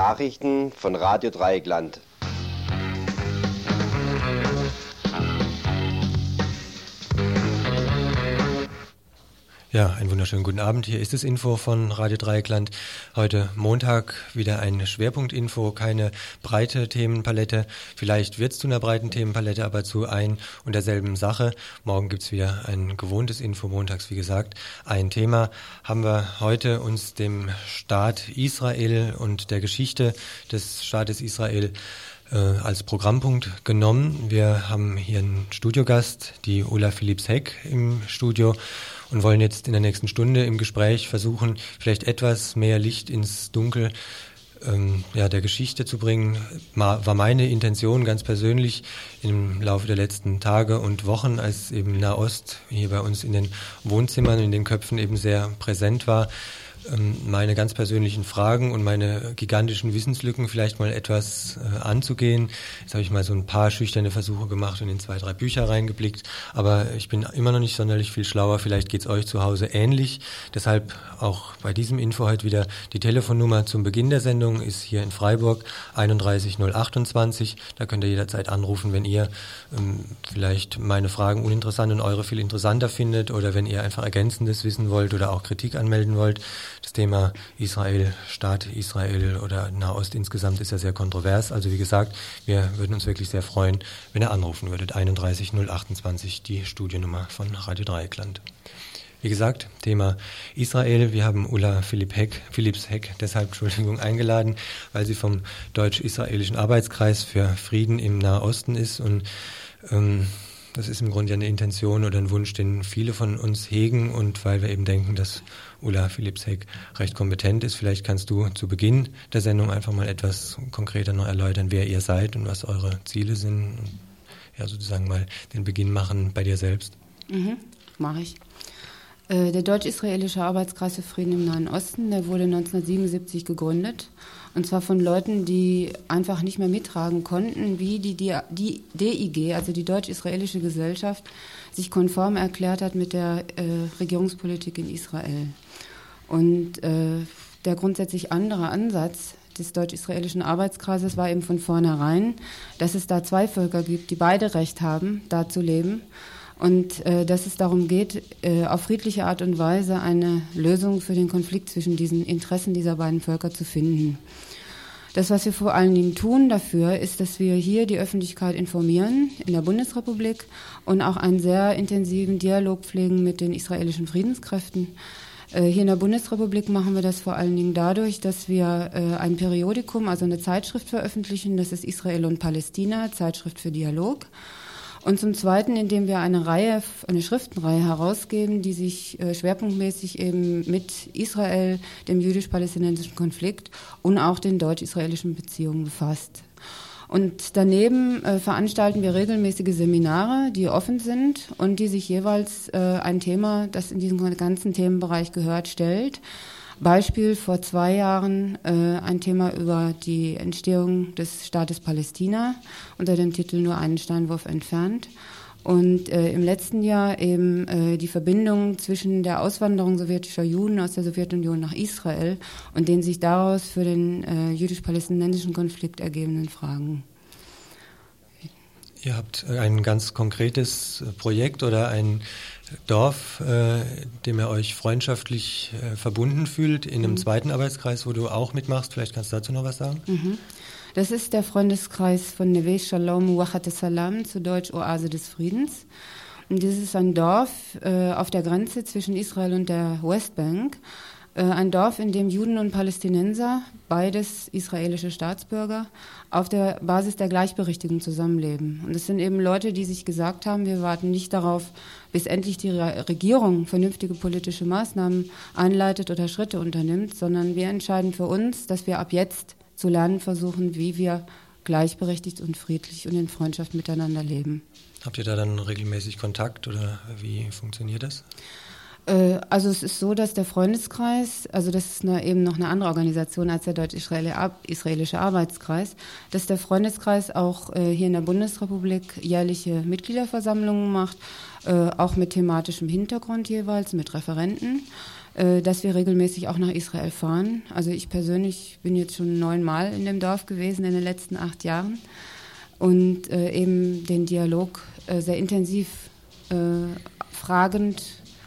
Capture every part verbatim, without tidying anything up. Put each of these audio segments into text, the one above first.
Nachrichten von Radio Dreieckland. Ja, einen wunderschönen guten Abend. Hier ist das Info von Radio Dreieckland. Heute Montag wieder ein Schwerpunktinfo, keine breite Themenpalette. Vielleicht wird es zu einer breiten Themenpalette, aber zu ein und derselben Sache. Morgen gibt's wieder ein gewohntes Info, montags wie gesagt. Ein Thema haben wir heute uns dem Staat Israel und der Geschichte des Staates Israel äh, als Programmpunkt genommen. Wir haben hier einen Studiogast, die Ulla Philipps-Heck im Studio, und wollen jetzt in der nächsten Stunde im Gespräch versuchen, vielleicht etwas mehr Licht ins Dunkel ähm, ja, der Geschichte zu bringen. War meine Intention ganz persönlich im Laufe der letzten Tage und Wochen, als eben Nahost hier bei uns in den Wohnzimmern, in den Köpfen eben sehr präsent war, meine ganz persönlichen Fragen und meine gigantischen Wissenslücken vielleicht mal etwas äh, anzugehen. Jetzt habe ich mal so ein paar schüchterne Versuche gemacht und in zwei, drei Bücher reingeblickt, aber ich bin immer noch nicht sonderlich viel schlauer. Vielleicht geht's euch zu Hause ähnlich. Deshalb auch bei diesem Info heute wieder die Telefonnummer zum Beginn der Sendung ist hier in Freiburg einunddreißig null achtundzwanzig. Da könnt ihr jederzeit anrufen, wenn ihr ähm, vielleicht meine Fragen uninteressant und eure viel interessanter findet oder wenn ihr einfach Ergänzendes wissen wollt oder auch Kritik anmelden wollt. Das Thema Israel, Staat Israel oder Nahost insgesamt ist ja sehr kontrovers. Also wie gesagt, wir würden uns wirklich sehr freuen, wenn ihr anrufen würdet. einunddreißig null achtundzwanzig, die Studiennummer von Radio Dreieckland. Wie gesagt, Thema Israel. Wir haben Ulla Philipp-Heck, Philipps-Heck deshalb Entschuldigung, eingeladen, weil sie vom Deutsch-Israelischen Arbeitskreis für Frieden im Nahosten ist. Und ähm, das ist im Grunde eine Intention oder ein Wunsch, den viele von uns hegen. Und weil wir eben denken, dass Ulla Philipps-Heck recht kompetent ist, vielleicht kannst du zu Beginn der Sendung einfach mal etwas konkreter noch erläutern, wer ihr seid und was eure Ziele sind. Und ja, sozusagen mal den Beginn machen bei dir selbst. Mhm, mache ich. Äh, der Deutsch-Israelische Arbeitskreis für Frieden im Nahen Osten, der wurde neunzehnhundertsiebenundsiebzig gegründet. Und zwar von Leuten, die einfach nicht mehr mittragen konnten, wie die, die, die D I G, also die Deutsch-Israelische Gesellschaft, sich konform erklärt hat mit der äh, Regierungspolitik in Israel. Und äh, der grundsätzlich andere Ansatz des Deutsch-Israelischen Arbeitskreises war eben von vornherein, dass es da zwei Völker gibt, die beide Recht haben, da zu leben. Und äh, dass es darum geht, äh, auf friedliche Art und Weise eine Lösung für den Konflikt zwischen diesen Interessen dieser beiden Völker zu finden. Das, was wir vor allen Dingen tun dafür, ist, dass wir hier die Öffentlichkeit informieren in der Bundesrepublik und auch einen sehr intensiven Dialog pflegen mit den israelischen Friedenskräften. Äh, hier in der Bundesrepublik machen wir das vor allen Dingen dadurch, dass wir äh, ein Periodikum, also eine Zeitschrift veröffentlichen. Das ist Israel und Palästina, Zeitschrift für Dialog. Und zum Zweiten, indem wir eine Reihe, eine Schriftenreihe herausgeben, die sich äh, schwerpunktmäßig eben mit Israel, dem jüdisch-palästinensischen Konflikt und auch den deutsch-israelischen Beziehungen befasst. Und daneben äh, veranstalten wir regelmäßige Seminare, die offen sind und die sich jeweils äh, ein Thema, das in diesen ganzen Themenbereich gehört, stellt. Beispiel vor zwei Jahren äh, ein Thema über die Entstehung des Staates Palästina unter dem Titel Nur einen Steinwurf entfernt. Und äh, im letzten Jahr eben äh, die Verbindung zwischen der Auswanderung sowjetischer Juden aus der Sowjetunion nach Israel und den sich daraus für den äh, jüdisch-palästinensischen Konflikt ergebenden Fragen. Ihr habt ein ganz konkretes Projekt oder ein Dorf, äh, dem ihr euch freundschaftlich äh, verbunden fühlt, in einem mhm. zweiten Arbeitskreis, wo du auch mitmachst. Vielleicht kannst du dazu noch was sagen? Mhm. Das ist der Freundeskreis von Neve Shalom Wachat Salam, zu Deutsch Oase des Friedens. Und dieses ist ein Dorf äh, auf der Grenze zwischen Israel und der Westbank. Äh, ein Dorf, in dem Juden und Palästinenser, beides israelische Staatsbürger, auf der Basis der Gleichberechtigung zusammenleben. Und es sind eben Leute, die sich gesagt haben, wir warten nicht darauf, bis endlich die Regierung vernünftige politische Maßnahmen einleitet oder Schritte unternimmt, sondern wir entscheiden für uns, dass wir ab jetzt zu lernen versuchen, wie wir gleichberechtigt und friedlich und in Freundschaft miteinander leben. Habt ihr da dann regelmäßig Kontakt oder wie funktioniert das? Also es ist so, dass der Freundeskreis, also das ist eine, eben noch eine andere Organisation als der Deutsch-Israelische Arbeitskreis, dass der Freundeskreis auch äh, hier in der Bundesrepublik jährliche Mitgliederversammlungen macht, äh, auch mit thematischem Hintergrund jeweils, mit Referenten. äh, dass wir regelmäßig auch nach Israel fahren. Also ich persönlich bin jetzt schon neunmal in dem Dorf gewesen in den letzten acht Jahren und äh, eben den Dialog äh, sehr intensiv, äh, fragend,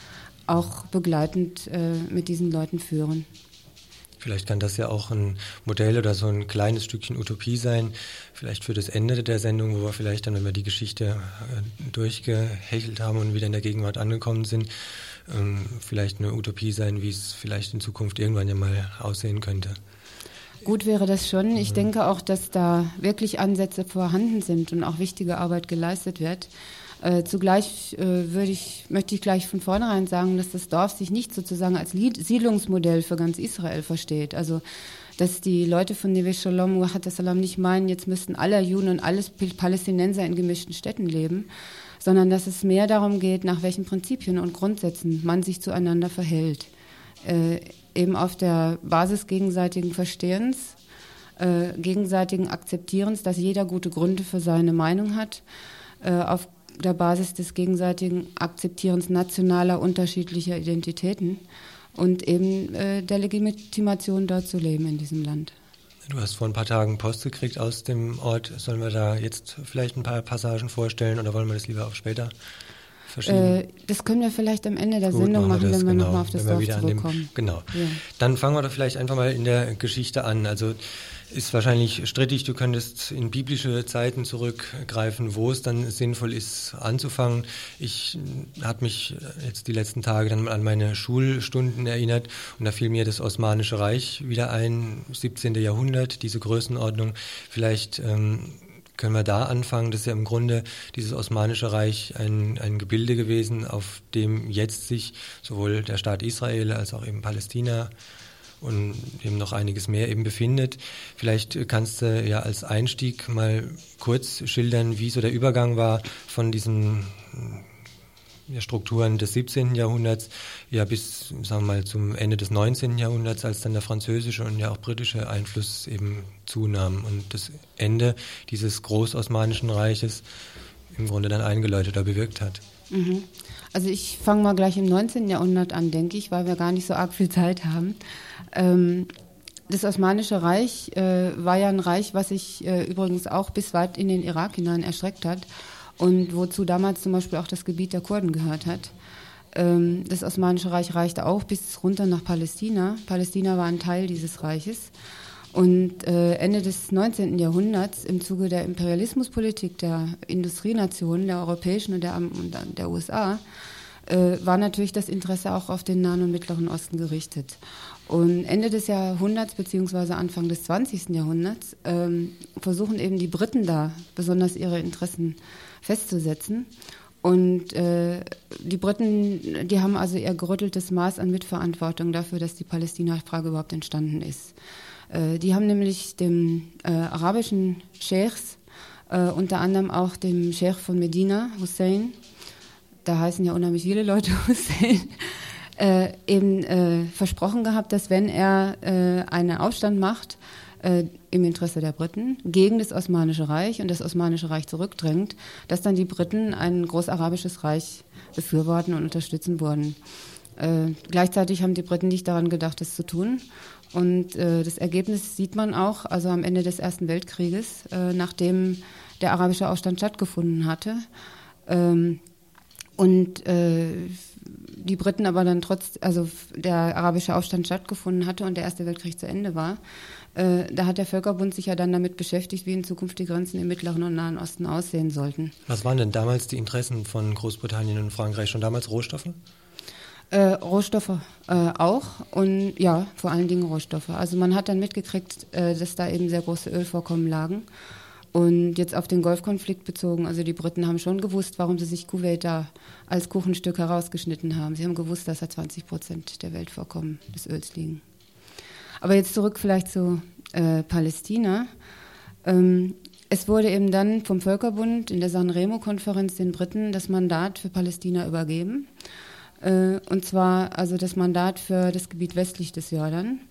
auch begleitend äh, mit diesen Leuten führen. Vielleicht kann das ja auch ein Modell oder so ein kleines Stückchen Utopie sein, vielleicht für das Ende der Sendung, wo wir vielleicht dann, wenn wir die Geschichte äh, durchgehechelt haben und wieder in der Gegenwart angekommen sind, ähm, vielleicht eine Utopie sein, wie es vielleicht in Zukunft irgendwann ja mal aussehen könnte. Gut wäre das schon. Ich mhm. denke auch, dass da wirklich Ansätze vorhanden sind und auch wichtige Arbeit geleistet wird. Äh, zugleich äh, würde ich, möchte ich gleich von vornherein sagen, dass das Dorf sich nicht sozusagen als Lied- Siedlungsmodell für ganz Israel versteht. Also, dass die Leute von Neve Shalom, Wahat Salam nicht meinen, jetzt müssten alle Juden und alle Palästinenser in gemischten Städten leben, sondern dass es mehr darum geht, nach welchen Prinzipien und Grundsätzen man sich zueinander verhält. Äh, eben auf der Basis gegenseitigen Verstehens, äh, gegenseitigen Akzeptierens, dass jeder gute Gründe für seine Meinung hat, äh, auf der Basis des gegenseitigen Akzeptierens nationaler unterschiedlicher Identitäten und eben äh, der Legitimation dort zu leben in diesem Land. Du hast vor ein paar Tagen Post gekriegt aus dem Ort. Sollen wir da jetzt vielleicht ein paar Passagen vorstellen oder wollen wir das lieber auf später verschieben? Äh, das können wir vielleicht am Ende der Gut, Sendung machen, wir das, wenn wir genau, nochmal auf das wenn wir Dorf wieder zurückkommen. An dem, genau. Ja. Dann fangen wir doch vielleicht einfach mal in der Geschichte an. Also ist wahrscheinlich strittig, du könntest in biblische Zeiten zurückgreifen, wo es dann sinnvoll ist anzufangen. Ich habe mich jetzt die letzten Tage dann mal an meine Schulstunden erinnert und da fiel mir das Osmanische Reich wieder ein, siebzehnten Jahrhundert, diese Größenordnung. Vielleicht ähm, können wir da anfangen. Das ist ja im Grunde dieses Osmanische Reich ein, ein Gebilde gewesen, auf dem jetzt sich sowohl der Staat Israel als auch eben Palästina und eben noch einiges mehr eben befindet. Vielleicht kannst du ja als Einstieg mal kurz schildern, wie so der Übergang war von diesen ja, Strukturen des siebzehnten Jahrhunderts ja bis, sagen wir mal, zum Ende des neunzehnten Jahrhunderts, als dann der französische und ja auch britische Einfluss eben zunahm und das Ende dieses Großosmanischen Reiches im Grunde dann eingeläutet oder bewirkt hat. Mhm. Also ich fange mal gleich im neunzehnten Jahrhundert an, denke ich, weil wir gar nicht so arg viel Zeit haben. Ähm, das Osmanische Reich äh, war ja ein Reich, was sich äh, übrigens auch bis weit in den Irak hinein erstreckt hat und wozu damals zum Beispiel auch das Gebiet der Kurden gehört hat. Ähm, das Osmanische Reich reichte auch bis runter nach Palästina. Palästina war ein Teil dieses Reiches. Und äh, Ende des neunzehnten Jahrhunderts im Zuge der Imperialismuspolitik der Industrienationen, der europäischen und der, und der U S A, äh, war natürlich das Interesse auch auf den Nahen und Mittleren Osten gerichtet. Und Ende des Jahrhunderts beziehungsweise Anfang des zwanzigsten Jahrhunderts ähm, versuchen eben die Briten da besonders ihre Interessen festzusetzen. Und äh, die Briten, die haben also ihr gerütteltes Maß an Mitverantwortung dafür, dass die Palästina-Frage überhaupt entstanden ist. Äh, die haben nämlich dem äh, arabischen Scheichs, äh, unter anderem auch dem Scheich von Medina, Hussein, da heißen ja unheimlich viele Leute Hussein, äh, eben äh, versprochen gehabt, dass wenn er äh, einen Aufstand macht, äh, im Interesse der Briten, gegen das Osmanische Reich und das Osmanische Reich zurückdrängt, dass dann die Briten ein großarabisches Reich befürworten und unterstützen würden. Äh, gleichzeitig haben die Briten nicht daran gedacht, das zu tun. Und äh, das Ergebnis sieht man auch, also am Ende des Ersten Weltkrieges, äh, nachdem der arabische Aufstand stattgefunden hatte. Ähm, und äh, die Briten aber dann trotz, also der arabische Aufstand stattgefunden hatte und der Erste Weltkrieg zu Ende war, äh, da hat der Völkerbund sich ja dann damit beschäftigt, wie in Zukunft die Grenzen im Mittleren und Nahen Osten aussehen sollten. Was waren denn damals die Interessen von Großbritannien und Frankreich? Schon damals Rohstoffe? Äh, Rohstoffe äh, auch und ja, vor allen Dingen Rohstoffe. Also man hat dann mitgekriegt, äh, dass da eben sehr große Ölvorkommen lagen. Und jetzt auf den Golfkonflikt bezogen, also die Briten haben schon gewusst, warum sie sich Kuwait da als Kuchenstück herausgeschnitten haben. Sie haben gewusst, dass da zwanzig Prozent der Weltvorkommen des Öls liegen. Aber jetzt zurück vielleicht zu äh, Palästina. Ähm, es wurde eben dann vom Völkerbund in der Sanremo-Konferenz den Briten das Mandat für Palästina übergeben. Äh, und zwar also das Mandat für das Gebiet westlich des Jordan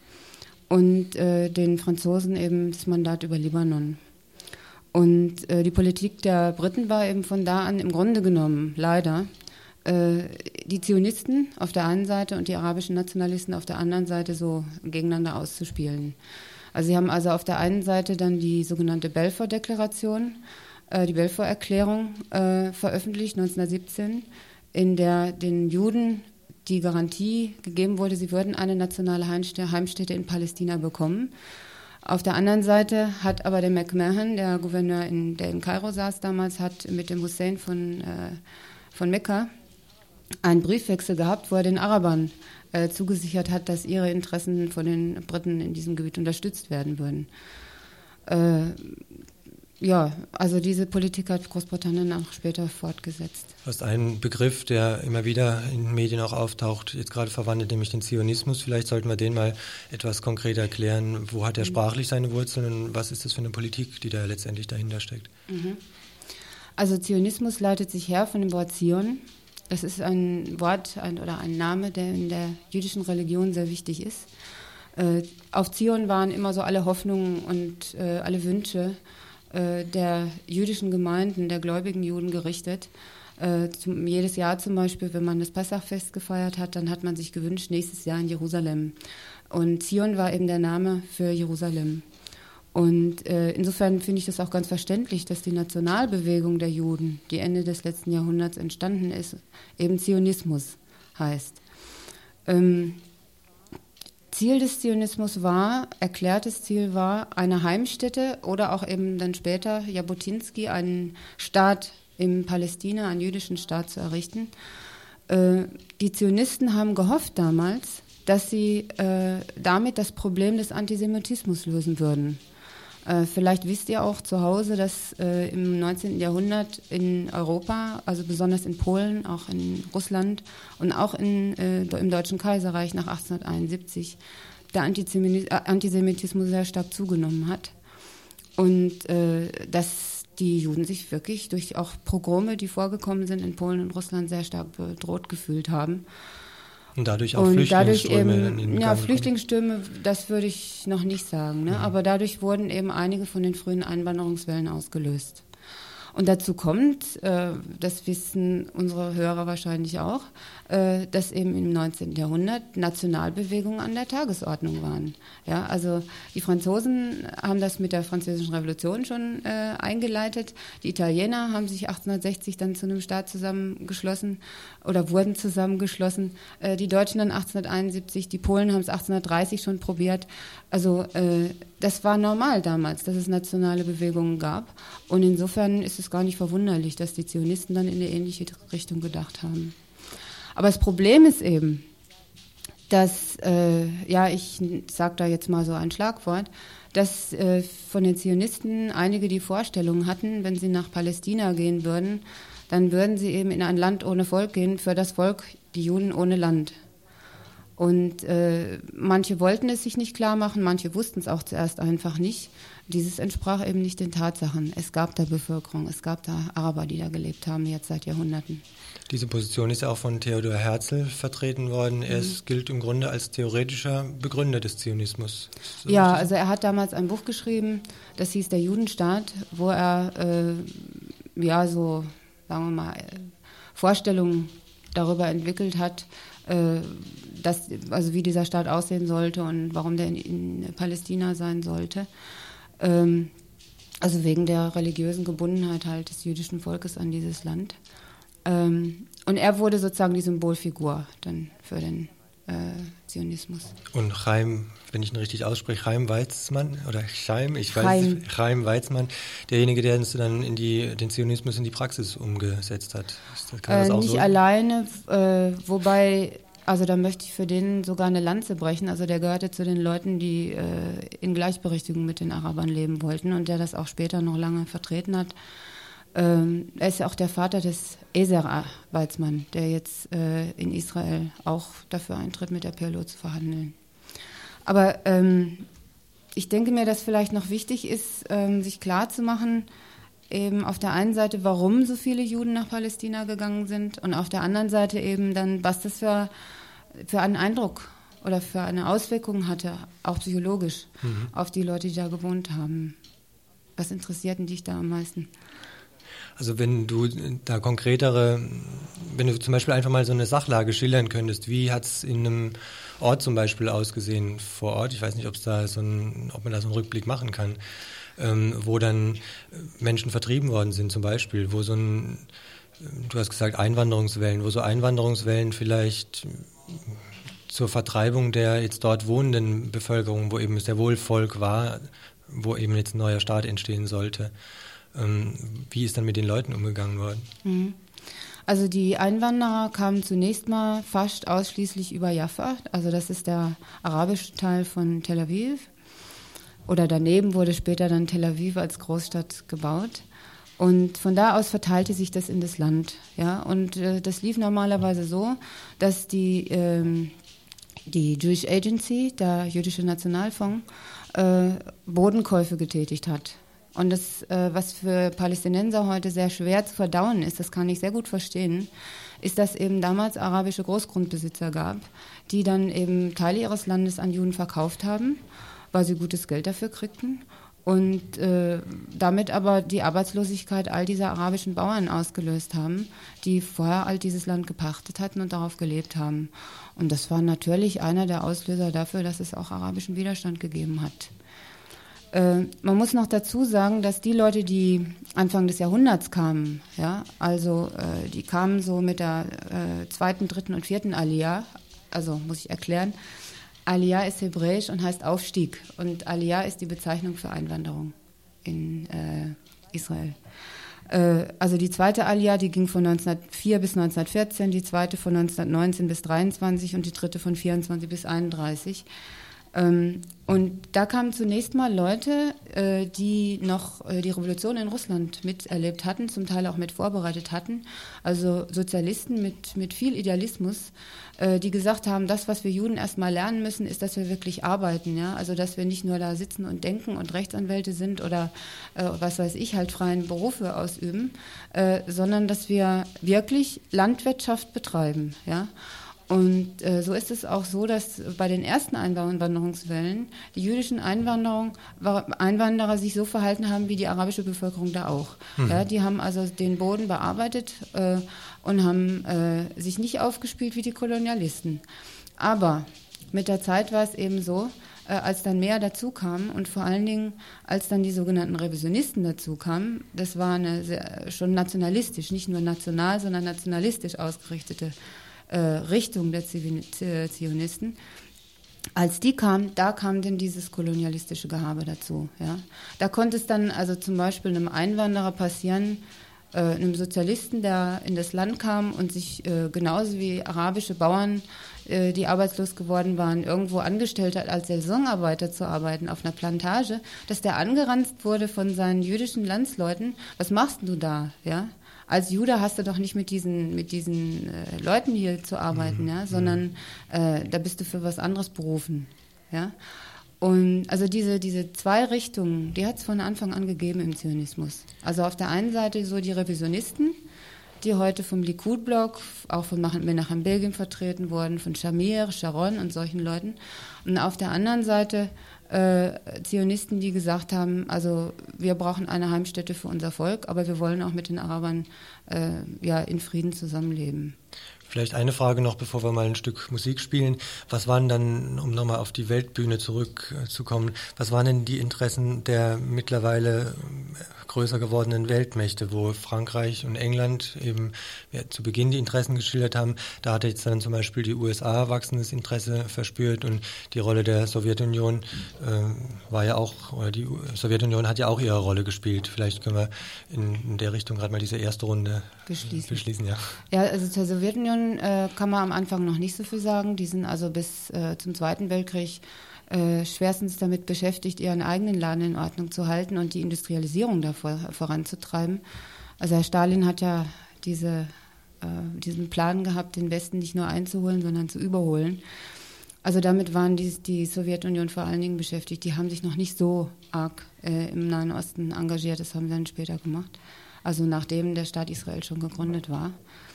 und äh, den Franzosen eben das Mandat über Libanon. Und äh, die Politik der Briten war eben von da an im Grunde genommen leider äh, die Zionisten auf der einen Seite und die arabischen Nationalisten auf der anderen Seite so gegeneinander auszuspielen. Also sie haben also auf der einen Seite dann die sogenannte Balfour-Deklaration, äh, die Balfour-Erklärung äh, veröffentlicht neunzehnhundertsiebzehn, in der den Juden die Garantie gegeben wurde, sie würden eine nationale Heimstätte in Palästina bekommen. Auf der anderen Seite hat aber der McMahon, der Gouverneur, in, der in Kairo saß damals, hat mit dem Hussein von, äh, von Mekka einen Briefwechsel gehabt, wo er den Arabern äh, zugesichert hat, dass ihre Interessen von den Briten in diesem Gebiet unterstützt werden würden. Äh, Ja, also diese Politik hat Großbritannien auch später fortgesetzt. Du hast einen Begriff, der immer wieder in den Medien auch auftaucht, jetzt gerade verwandelt, nämlich den Zionismus. Vielleicht sollten wir den mal etwas konkreter erklären. Wo hat er sprachlich seine Wurzeln und was ist das für eine Politik, die da letztendlich dahinter steckt? Also Zionismus leitet sich her von dem Wort Zion. Das ist ein Wort ein, oder ein Name, der in der jüdischen Religion sehr wichtig ist. Äh, auf Zion waren immer so alle Hoffnungen und äh, alle Wünsche der jüdischen Gemeinden, der gläubigen Juden gerichtet. Äh, zum, jedes Jahr zum Beispiel, wenn man das Passachfest gefeiert hat, dann hat man sich gewünscht, nächstes Jahr in Jerusalem. Und Zion war eben der Name für Jerusalem. Und äh, insofern finde ich das auch ganz verständlich, dass die Nationalbewegung der Juden, die Ende des letzten Jahrhunderts entstanden ist, eben Zionismus heißt. Ähm, Ziel des Zionismus war, erklärtes Ziel war, eine Heimstätte oder auch eben dann später Jabotinsky, einen Staat in Palästina, einen jüdischen Staat zu errichten. Äh, die Zionisten haben gehofft damals, dass sie äh, damit das Problem des Antisemitismus lösen würden. Äh, vielleicht wisst ihr auch zu Hause, dass äh, im neunzehnten Jahrhundert in Europa, also besonders in Polen, auch in Russland und auch in, äh, im Deutschen Kaiserreich nach achtzehnhunderteinundsiebzig der Antisemitismus sehr stark zugenommen hat. Und äh, dass die Juden sich wirklich durch auch Pogrome, die vorgekommen sind in Polen und Russland, sehr stark bedroht gefühlt haben. Und dadurch auch und Flüchtlingsströme. Dadurch eben, ja, Flüchtlingsströme, das würde ich noch nicht sagen. Ne? Mhm. Aber dadurch wurden eben einige von den frühen Einwanderungswellen ausgelöst. Und dazu kommt, äh, das wissen unsere Hörer wahrscheinlich auch, äh, dass eben im neunzehnten Jahrhundert Nationalbewegungen an der Tagesordnung waren. Ja, also die Franzosen haben das mit der Französischen Revolution schon äh, eingeleitet. Die Italiener haben sich achtzehnhundertsechzig dann zu einem Staat zusammengeschlossen oder wurden zusammengeschlossen. Äh, die Deutschen dann achtzehnhunderteinundsiebzig, die Polen haben es achtzehnhundertdreißig schon probiert. Also äh, das war normal damals, dass es nationale Bewegungen gab. Und insofern ist es gar nicht verwunderlich, dass die Zionisten dann in eine ähnliche Richtung gedacht haben. Aber das Problem ist eben, dass, äh, ja, ich sage da jetzt mal so ein Schlagwort, dass äh, von den Zionisten einige die Vorstellung hatten, wenn sie nach Palästina gehen würden, dann würden sie eben in ein Land ohne Volk gehen, für das Volk die Juden ohne Land. Und äh, manche wollten es sich nicht klar machen, manche wussten es auch zuerst einfach nicht. Dieses entsprach eben nicht den Tatsachen. Es gab da Bevölkerung, es gab da Araber, die da gelebt haben, jetzt seit Jahrhunderten. Diese Position ist ja auch von Theodor Herzl vertreten worden. Er mhm. gilt im Grunde als theoretischer Begründer des Zionismus. So ja, also er hat damals ein Buch geschrieben, das hieß Der Judenstaat, wo er äh, ja so, sagen wir mal, Vorstellungen darüber entwickelt hat, äh, dass, also wie dieser Staat aussehen sollte und warum der in, in Palästina sein sollte. Ähm, also wegen der religiösen Gebundenheit halt des jüdischen Volkes an dieses Land. Ähm, und er wurde sozusagen die Symbolfigur dann für den äh, Zionismus. Und Chaim, wenn ich ihn richtig ausspreche, Chaim Weizmann oder Chaim, ich weiß Chaim. Chaim Weizmann, derjenige, der uns dann in die, den Zionismus in die Praxis umgesetzt hat. Das, kann das äh, auch nicht so? Alleine, äh, wobei, also da möchte ich für den sogar eine Lanze brechen. Also der gehörte zu den Leuten, die äh, in Gleichberechtigung mit den Arabern leben wollten und der das auch später noch lange vertreten hat. Ähm, er ist ja auch der Vater des Ezer Weizmann, der jetzt äh, in Israel auch dafür eintritt, mit der P L O zu verhandeln. Aber ähm, ich denke mir, dass vielleicht noch wichtig ist, ähm, sich klarzumachen, eben auf der einen Seite, warum so viele Juden nach Palästina gegangen sind und auf der anderen Seite eben dann, was das für, für einen Eindruck oder für eine Auswirkung hatte, auch psychologisch, mhm. auf die Leute, die da gewohnt haben. Was interessierten dich da am meisten? Also wenn du da konkretere wenn du zum Beispiel einfach mal so eine Sachlage schildern könntest, wie hat es in einem Ort zum Beispiel ausgesehen vor Ort? Ich weiß nicht, ob es da so ein, ob man da so einen Rückblick machen kann, ähm, wo dann Menschen vertrieben worden sind zum Beispiel, wo so ein, du hast gesagt Einwanderungswellen, wo so Einwanderungswellen vielleicht zur Vertreibung der jetzt dort wohnenden Bevölkerung, wo eben sehr wohl Volk war, wo eben jetzt ein neuer Staat entstehen sollte. Ähm, wie ist dann mit den Leuten umgegangen worden? Mhm. Also die Einwanderer kamen zunächst mal fast ausschließlich über Jaffa, also das ist der arabische Teil von Tel Aviv. Oder daneben wurde später dann Tel Aviv als Großstadt gebaut. Und von da aus verteilte sich das in das Land. Ja? Und äh, das lief normalerweise so, dass die, ähm, die Jewish Agency, der jüdische Nationalfonds, äh, Bodenkäufe getätigt hat. Und das, äh, was für Palästinenser heute sehr schwer zu verdauen ist, das kann ich sehr gut verstehen, ist, dass eben damals arabische Großgrundbesitzer gab, die dann eben Teile ihres Landes an Juden verkauft haben, weil sie gutes Geld dafür kriegten und äh, damit aber die Arbeitslosigkeit all dieser arabischen Bauern ausgelöst haben, die vorher all dieses Land gepachtet hatten und darauf gelebt haben. Und das war natürlich einer der Auslöser dafür, dass es auch arabischen Widerstand gegeben hat. Äh, man muss noch dazu sagen, dass die Leute, die Anfang des Jahrhunderts kamen, ja, also äh, die kamen so mit der äh, zweiten, dritten und vierten Aliyah, also muss ich erklären, Aliyah ist hebräisch und heißt Aufstieg und Aliyah ist die Bezeichnung für Einwanderung in äh, Israel. Äh, also die zweite Aliyah, die ging von neunzehnhundertvier bis neunzehnhundertvierzehn, die zweite von neunzehnhundertneunzehn bis dreiundzwanzig und die dritte von vierundzwanzig bis einunddreißig. Ähm, und da kamen zunächst mal Leute, äh, die noch äh, die Revolution in Russland miterlebt hatten, zum Teil auch mit vorbereitet hatten, also Sozialisten mit, mit viel Idealismus, äh, die gesagt haben, das, was wir Juden erstmal lernen müssen, ist, dass wir wirklich arbeiten, ja, also dass wir nicht nur da sitzen und denken und Rechtsanwälte sind oder äh, was weiß ich, halt freien Berufe ausüben, äh, sondern dass wir wirklich Landwirtschaft betreiben, ja. Und äh, so ist es auch so, dass bei den ersten Einwanderungswellen die jüdischen Einwanderung, Einwanderer sich so verhalten haben wie die arabische Bevölkerung da auch. Mhm. Ja, die haben also den Boden bearbeitet äh, und haben äh, sich nicht aufgespielt wie die Kolonialisten. Aber mit der Zeit war es eben so, äh, als dann mehr dazu kamen und vor allen Dingen, als dann die sogenannten Revisionisten dazu kamen, das war eine sehr, schon nationalistisch, nicht nur national, sondern nationalistisch ausgerichtete Richtung der Zionisten. Als die kamen, da kam denn dieses kolonialistische Gehabe dazu. Ja. Da konnte es dann also zum Beispiel einem Einwanderer passieren, äh, einem Sozialisten, der in das Land kam und sich äh, genauso wie arabische Bauern, äh, die arbeitslos geworden waren, irgendwo angestellt hat, als Saisonarbeiter zu arbeiten auf einer Plantage, dass der angeranzt wurde von seinen jüdischen Landsleuten. Was machst du da? Ja? Als Jude hast du doch nicht mit diesen, mit diesen äh, Leuten hier zu arbeiten, mhm. ja, sondern äh, da bist du für was anderes berufen. Ja? Und also diese, diese zwei Richtungen, die hat es von Anfang an gegeben im Zionismus. Also auf der einen Seite so die Revisionisten, die heute vom Likud-Block, auch von Menachem Begin vertreten wurden, von Shamir, Sharon und solchen Leuten. Und auf der anderen Seite äh, Zionisten, die gesagt haben, also wir brauchen eine Heimstätte für unser Volk, aber wir wollen auch mit den Arabern äh, ja, in Frieden zusammenleben. Vielleicht eine Frage noch, bevor wir mal ein Stück Musik spielen. Was waren dann, um nochmal auf die Weltbühne zurückzukommen, was waren denn die Interessen der mittlerweile größer gewordenen Weltmächte, wo Frankreich und England eben ja, zu Beginn die Interessen geschildert haben? Da hatte jetzt dann zum Beispiel die U S A wachsendes Interesse verspürt und die Rolle der Sowjetunion äh, war ja auch, oder die Sowjetunion hat ja auch ihre Rolle gespielt. Vielleicht können wir in, in der Richtung gerade mal diese erste Runde beschließen. beschließen ja. ja, also zur Sowjetunion äh, kann man am Anfang noch nicht so viel sagen. Die sind also bis äh, zum Zweiten Weltkrieg äh, schwerstens damit beschäftigt, ihren eigenen Laden in Ordnung zu halten und die Industrialisierung da vor, voranzutreiben. Also Herr Stalin hat ja diese, äh, diesen Plan gehabt, den Westen nicht nur einzuholen, sondern zu überholen. Also damit waren die, die Sowjetunion vor allen Dingen beschäftigt. Die haben sich noch nicht so arg äh, im Nahen Osten engagiert, das haben sie dann später gemacht. Also nachdem der Staat Israel schon gegründet war.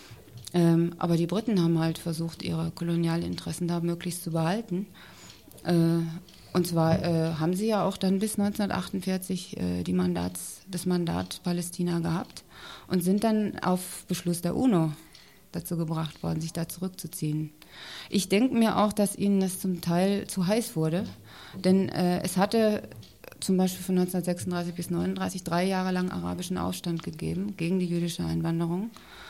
Ähm, aber die Briten haben halt versucht, ihre Kolonialinteressen da möglichst zu behalten. Äh, und zwar äh, haben sie ja auch dann bis neunzehnhundertachtundvierzig äh, die Mandats, das Mandat Palästina gehabt und sind dann auf Beschluss der UNO dazu gebracht worden, sich da zurückzuziehen. Ich denke mir auch, dass ihnen das zum Teil zu heiß wurde, denn äh, es hatte zum Beispiel von neunzehnhundertsechsunddreißig bis neununddreißig drei Jahre lang arabischen Aufstand gegeben gegen die jüdische Einwanderung.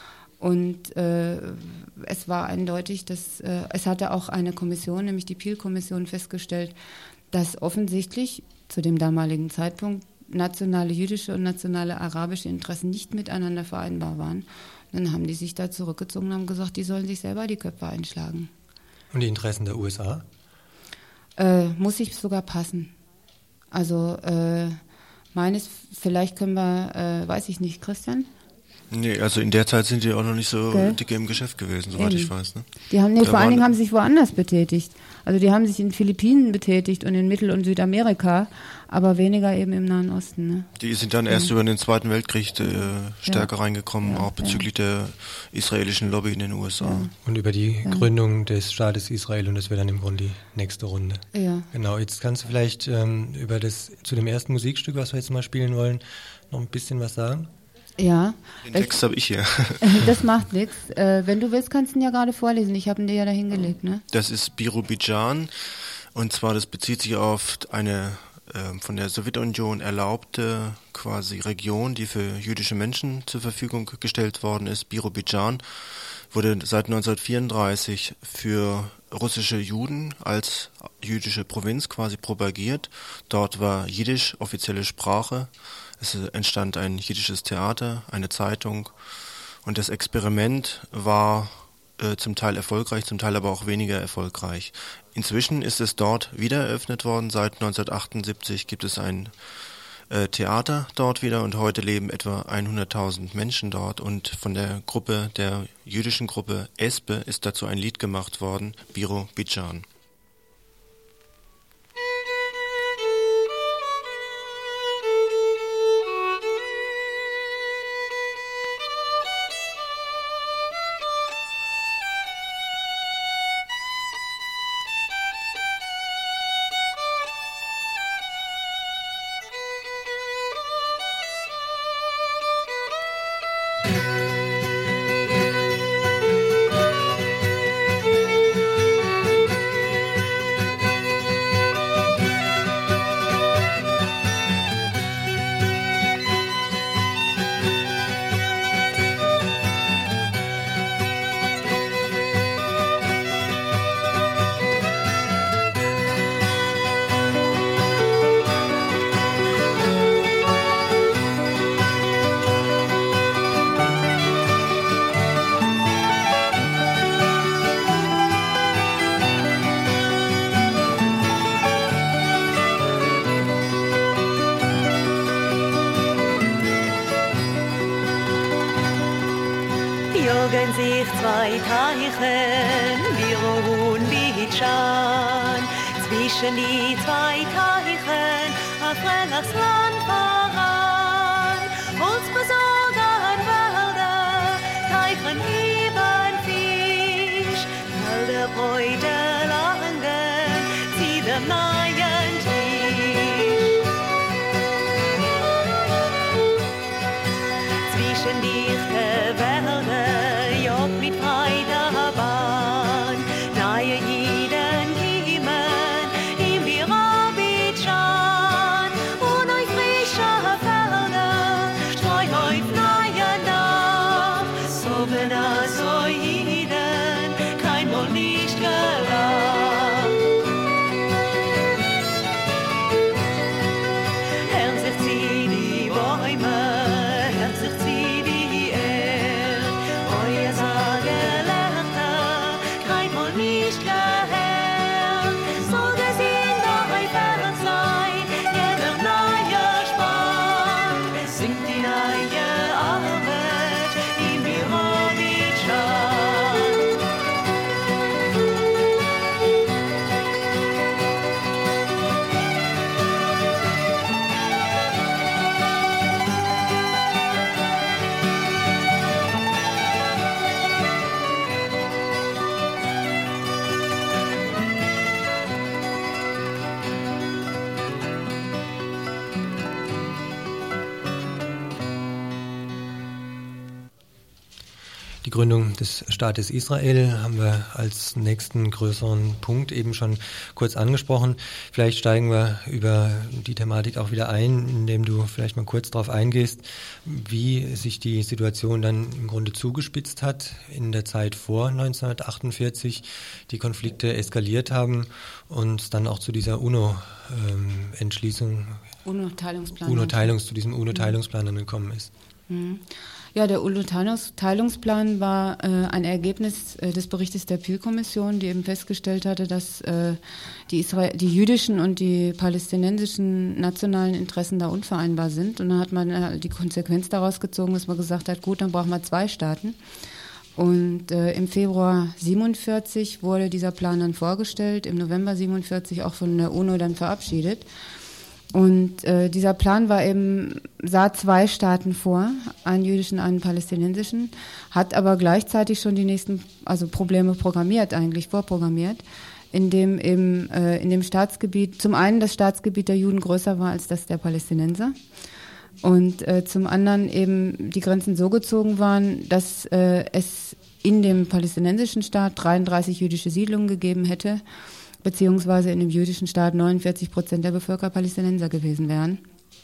Und äh, es war eindeutig, dass äh, es hatte auch eine Kommission, nämlich die Peel-Kommission, festgestellt, dass offensichtlich zu dem damaligen Zeitpunkt nationale jüdische und nationale arabische Interessen nicht miteinander vereinbar waren. Dann haben die sich da zurückgezogen und haben gesagt, die sollen sich selber die Köpfe einschlagen. Und die Interessen der U S A? Äh, muss ich sogar passen. Also äh, meines, vielleicht können wir, äh, weiß ich nicht, Christian? Nee, also in der Zeit sind die auch noch nicht so Gell? dicke im Geschäft gewesen, soweit Eben. ich weiß. Ne? Die haben, nee, Da vor allen waren- Dingen haben sie sich woanders betätigt. Also die haben sich in Philippinen betätigt und in Mittel- und Südamerika, aber weniger eben im Nahen Osten. Ne? Die sind dann erst über den Zweiten Weltkrieg äh, stärker Ja. reingekommen, Ja, auch bezüglich der israelischen Lobby in den U S A. Und über die Gründung des Staates Israel, und das wäre dann im Grunde die nächste Runde. Ja. Genau, jetzt kannst du vielleicht ähm, über das zu dem ersten Musikstück, was wir jetzt mal spielen wollen, noch ein bisschen was sagen? Ja, Den Text habe ich hier. das macht nichts. Äh, wenn du willst, kannst du ihn ja gerade vorlesen. Ich habe ihn dir ja da hingelegt, ne? Das ist Birubidjan, und zwar das bezieht sich auf eine äh, von der Sowjetunion erlaubte quasi Region, die für jüdische Menschen zur Verfügung gestellt worden ist. Birubidjan wurde seit neunzehnhundertvierunddreißig für russische Juden als jüdische Provinz quasi propagiert. Dort war Jiddisch offizielle Sprache. Es entstand ein jiddisches Theater, eine Zeitung, und das Experiment war äh, zum Teil erfolgreich, zum Teil aber auch weniger erfolgreich. Inzwischen ist es dort wieder eröffnet worden. Seit neunzehnhundertachtundsiebzig gibt es ein äh, Theater dort wieder, und heute leben etwa hunderttausend Menschen dort, und von der Gruppe, der jüdischen Gruppe Espe, ist dazu ein Lied gemacht worden, Birubidjan. Jogen sich zwei Teichen, Biro und Bidjan. Zwischen die zwei Teichen, ein freches Land voran. Uns besorgen Wälder, Teichen heben Fisch. Wälder Bräute langen, zieh dem neuen Tisch. Zwischen dichte Wälder, Job mit breiter Bahn, nahe jeden Kiemen im Birubidjan. Und euch frische Felder, streu euch neuen Dach, so wenn es euch jeden kein Wohl nicht gelang. Gründung des Staates Israel haben wir als nächsten größeren Punkt eben schon kurz angesprochen. Vielleicht steigen wir über die Thematik auch wieder ein, indem du vielleicht mal kurz darauf eingehst, wie sich die Situation dann im Grunde zugespitzt hat in der Zeit vor neunzehnhundertachtundvierzig, die Konflikte eskaliert haben und dann auch zu dieser UNO-Entschließung, UNO-Teilungsplan, UNO-Teilungs, zu diesem UNO-Teilungsplan dann gekommen ist. Mhm. Ja, der UNO-Teilungsplan war äh, ein Ergebnis äh, des Berichtes der Peel-Kommission, die eben festgestellt hatte, dass äh, die, Israel- die jüdischen und die palästinensischen nationalen Interessen da unvereinbar sind. Und dann hat man äh, die Konsequenz daraus gezogen, dass man gesagt hat, gut, dann brauchen wir zwei Staaten. Und äh, im Februar siebenundvierzig wurde dieser Plan dann vorgestellt, im November siebenundvierzig auch von der UNO dann verabschiedet. Und äh, dieser Plan war eben, sah zwei Staaten vor, einen jüdischen, einen palästinensischen, hat aber gleichzeitig schon die nächsten, also Probleme programmiert, eigentlich vorprogrammiert, in dem eben äh, in dem Staatsgebiet, zum einen das Staatsgebiet der Juden größer war als das der Palästinenser und äh, zum anderen eben die Grenzen so gezogen waren, dass äh, es in dem palästinensischen Staat dreiunddreißig jüdische Siedlungen gegeben hätte, beziehungsweise in dem jüdischen Staat neunundvierzig Prozent der Bevölkerung Palästinenser gewesen wären.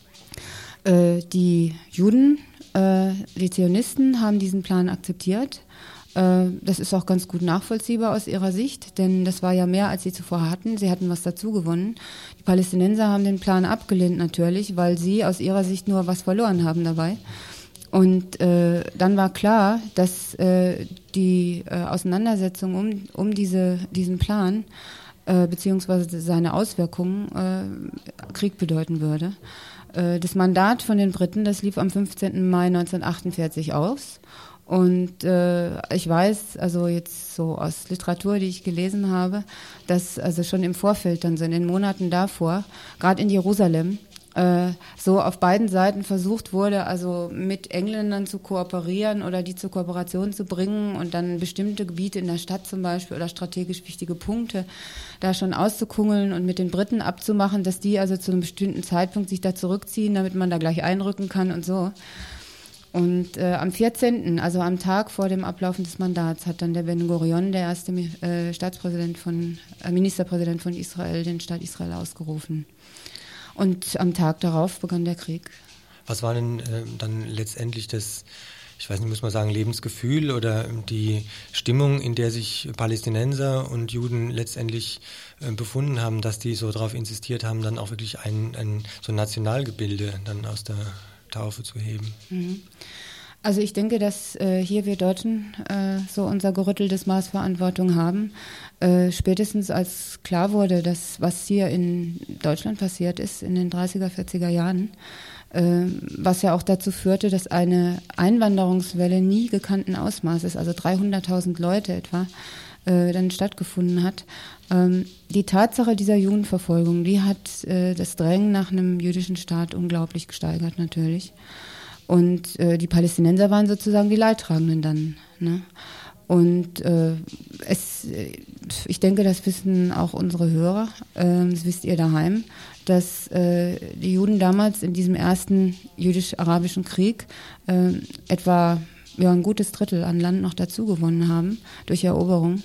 Äh, die Juden, äh, die Zionisten haben diesen Plan akzeptiert. Äh, das ist auch ganz gut nachvollziehbar aus ihrer Sicht, denn das war ja mehr, als sie zuvor hatten. Sie hatten was dazu gewonnen. Die Palästinenser haben den Plan abgelehnt natürlich, weil sie aus ihrer Sicht nur was verloren haben dabei. Und äh, dann war klar, dass äh, die äh, Auseinandersetzung um, um diese, diesen Plan beziehungsweise seine Auswirkungen äh, Krieg bedeuten würde. Äh, das Mandat von den Briten, das lief am fünfzehnten Mai neunzehnhundertachtundvierzig aus. Und äh, ich weiß, also jetzt so aus Literatur, die ich gelesen habe, dass also schon im Vorfeld, dann so in den Monaten davor, gerade in Jerusalem, äh, so auf beiden Seiten versucht wurde, also mit Engländern zu kooperieren oder die zur Kooperation zu bringen und dann bestimmte Gebiete in der Stadt zum Beispiel oder strategisch wichtige Punkte da schon auszukungeln und mit den Briten abzumachen, dass die also zu einem bestimmten Zeitpunkt sich da zurückziehen, damit man da gleich einrücken kann und so. Und äh, am vierzehnten, also am Tag vor dem Ablaufen des Mandats, hat dann der Ben-Gurion, der erste äh, Staatspräsident von, äh, Ministerpräsident von Israel, den Staat Israel ausgerufen. Und am Tag darauf begann der Krieg. Was war denn äh, dann letztendlich das, ich weiß nicht, muss man sagen, Lebensgefühl oder die Stimmung, in der sich Palästinenser und Juden letztendlich äh, befunden haben, dass die so darauf insistiert haben, dann auch wirklich ein, ein so ein Nationalgebilde dann aus der Taufe zu heben? Mhm. Also ich denke, dass äh, hier wir Deutschen äh, so unser gerütteltes Maß Verantwortung haben. Äh, spätestens als klar wurde, dass was hier in Deutschland passiert ist in den dreißiger, vierziger Jahren, äh, was ja auch dazu führte, dass eine Einwanderungswelle nie gekannten Ausmaßes, also dreihunderttausend Leute etwa, äh, dann stattgefunden hat. Ähm, die Tatsache dieser Judenverfolgung, die hat äh, das Drängen nach einem jüdischen Staat unglaublich gesteigert natürlich. Und äh, die Palästinenser waren sozusagen die Leidtragenden dann. Ne? Und äh, es, ich denke, das wissen auch unsere Hörer, äh, das wisst ihr daheim, dass äh, die Juden damals in diesem ersten jüdisch-arabischen Krieg äh, etwa ja, ein gutes Drittel an Land noch dazu gewonnen haben durch Eroberung.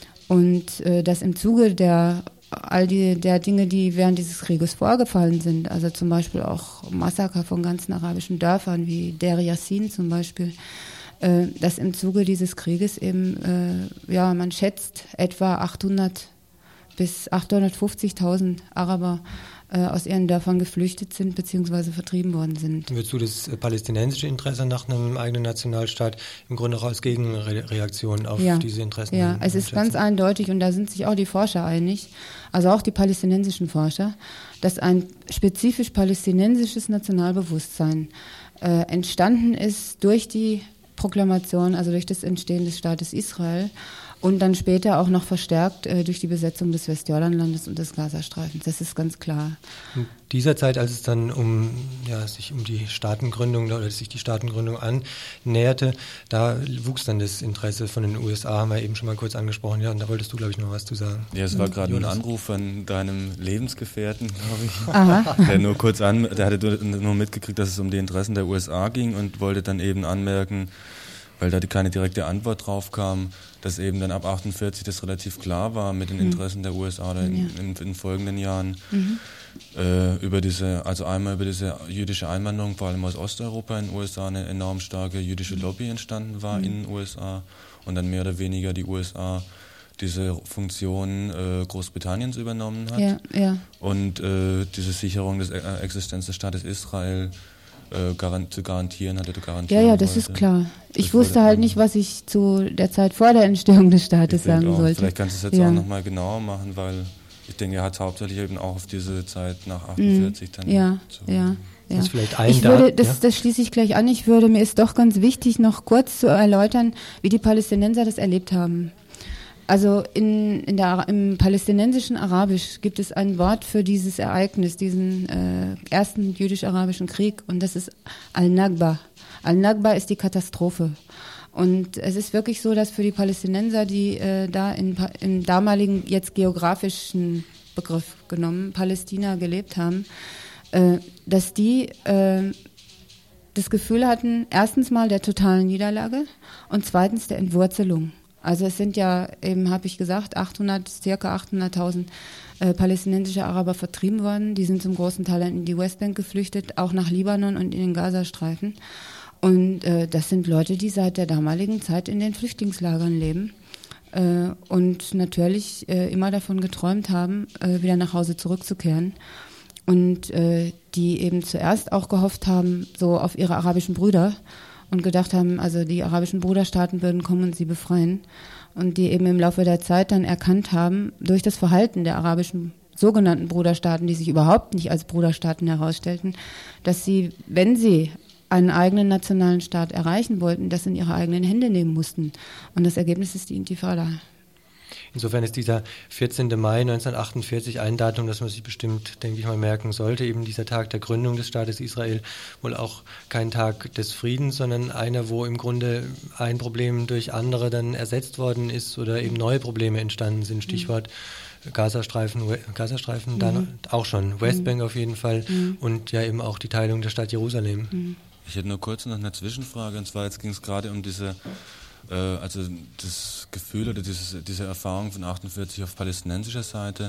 Und äh, dass im Zuge der all die der Dinge, die während dieses Krieges vorgefallen sind, also zum Beispiel auch Massaker von ganzen arabischen Dörfern wie Deir Yassin zum Beispiel, äh, dass im Zuge dieses Krieges eben, äh, ja, man schätzt etwa achthundert bis achthundertfünfzigtausend Araber äh, aus ihren Dörfern geflüchtet sind bzw. vertrieben worden sind. Würdest du das palästinensische Interesse nach einem eigenen Nationalstaat im Grunde auch als Gegenreaktion auf ja. diese Interessen? Ja, es ist ganz eindeutig und da sind sich auch die Forscher einig, also auch die palästinensischen Forscher, dass ein spezifisch palästinensisches Nationalbewusstsein äh, entstanden ist durch die Proklamation, also durch das Entstehen des Staates Israel und dann später auch noch verstärkt äh, durch die Besetzung des Westjordanlandes und des Gazastreifens. Das ist ganz klar. In dieser Zeit, als es dann um ja, sich um die Staatengründung oder sich die Staatengründung annäherte, da wuchs dann das Interesse von den U S A, haben wir eben schon mal kurz angesprochen, ja, und da wolltest du, glaube ich, noch was zu sagen. Ja, es war gerade ein Anruf von deinem Lebensgefährten, glaube ich. Aha. Der nur kurz an, der hatte nur mitgekriegt, dass es um die Interessen der U S A ging und wollte dann eben anmerken, weil da keine direkte Antwort drauf kam, dass eben dann ab achtundvierzig das relativ klar war mit den Interessen mhm. der U S A in, ja. in, in folgenden Jahren. Mhm. Äh, über diese, also einmal über diese jüdische Einwanderung, vor allem aus Osteuropa in den U S A, eine enorm starke jüdische Lobby entstanden war mhm. in den U S A und dann mehr oder weniger die U S A diese Funktion äh, Großbritanniens übernommen hat ja, ja. und äh, diese Sicherung des äh, Existenz des Staates Israel äh, garant, zu garantieren hatte, zu garantieren Ja, ja, das wollte. Ist klar. Ich das wusste halt nicht, was ich zu der Zeit vor der Entstehung des Staates sagen auch, sollte. Vielleicht kannst du es jetzt ja. auch nochmal genauer machen, weil ich denke, er hat hauptsächlich eben auch auf diese Zeit nach achtundvierzig dann ja, zu ja, ja. Das vielleicht ein ich würde, das, ja? das schließe ich gleich an. Ich würde, mir ist doch ganz wichtig, noch kurz zu erläutern, wie die Palästinenser das erlebt haben. Also in, in der, im palästinensischen Arabisch gibt es ein Wort für dieses Ereignis, diesen äh, ersten jüdisch-arabischen Krieg, und das ist Al-Nagba. Al-Nagba ist die Katastrophe. Und es ist wirklich so, dass für die Palästinenser, die äh, da in, im damaligen, jetzt geografischen Begriff genommen, Palästina gelebt haben, äh, dass die äh, das Gefühl hatten, erstens mal der totalen Niederlage und zweitens der Entwurzelung. Also es sind ja eben, habe ich gesagt, achthundert, circa achthunderttausend äh, palästinensische Araber vertrieben worden. Die sind zum großen Teil in die Westbank geflüchtet, auch nach Libanon und in den Gazastreifen. Und äh, das sind Leute, die seit der damaligen Zeit in den Flüchtlingslagern leben äh, und natürlich äh, immer davon geträumt haben, äh, wieder nach Hause zurückzukehren. Und äh, die eben zuerst auch gehofft haben, so auf ihre arabischen Brüder und gedacht haben, also die arabischen Bruderstaaten würden kommen und sie befreien. Und die eben im Laufe der Zeit dann erkannt haben, durch das Verhalten der arabischen sogenannten Bruderstaaten, die sich überhaupt nicht als Bruderstaaten herausstellten, dass sie, wenn sie einen eigenen nationalen Staat erreichen wollten, das in ihre eigenen Hände nehmen mussten. Und das Ergebnis ist die Intifada. Insofern ist dieser vierzehnten Mai neunzehnhundertachtundvierzig ein Datum, das man sich bestimmt, denke ich mal, merken sollte. Eben dieser Tag der Gründung des Staates Israel, wohl auch kein Tag des Friedens, sondern einer, wo im Grunde ein Problem durch andere dann ersetzt worden ist oder eben neue Probleme entstanden sind. Stichwort Gazastreifen, Gazastreifen mhm. dann auch schon, Westbank mhm. auf jeden Fall mhm. und ja eben auch die Teilung der Stadt Jerusalem. Mhm. Ich hätte nur kurz noch eine Zwischenfrage, und zwar jetzt ging es gerade um diese äh, also das Gefühl oder dieses, diese Erfahrung von achtundvierzig auf palästinensischer Seite.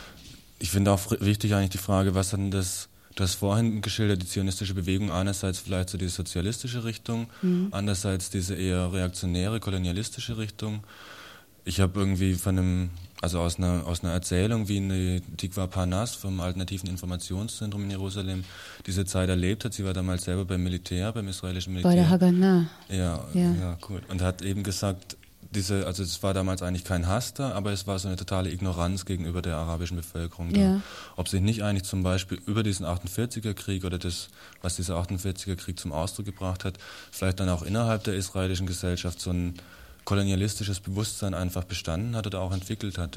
Ich finde auch wichtig eigentlich die Frage, was dann das, du hast vorhin geschildert, die zionistische Bewegung, einerseits vielleicht so die sozialistische Richtung, mhm. andererseits diese eher reaktionäre, kolonialistische Richtung. Ich habe irgendwie von einem, also aus einer, aus einer Erzählung, wie eine Tikva Parnas vom Alternativen Informationszentrum in Jerusalem diese Zeit erlebt hat. Sie war damals selber beim Militär, beim israelischen Militär. Bei der Haganah. Ja, ja, ja, cool. Und hat eben gesagt, diese, also es war damals eigentlich kein Hass da, aber es war so eine totale Ignoranz gegenüber der arabischen Bevölkerung da. Ja. Ob sich nicht eigentlich zum Beispiel über diesen achtundvierziger Krieg oder das, was dieser achtundvierziger Krieg zum Ausdruck gebracht hat, vielleicht dann auch innerhalb der israelischen Gesellschaft so ein kolonialistisches Bewusstsein einfach bestanden hat oder auch entwickelt hat.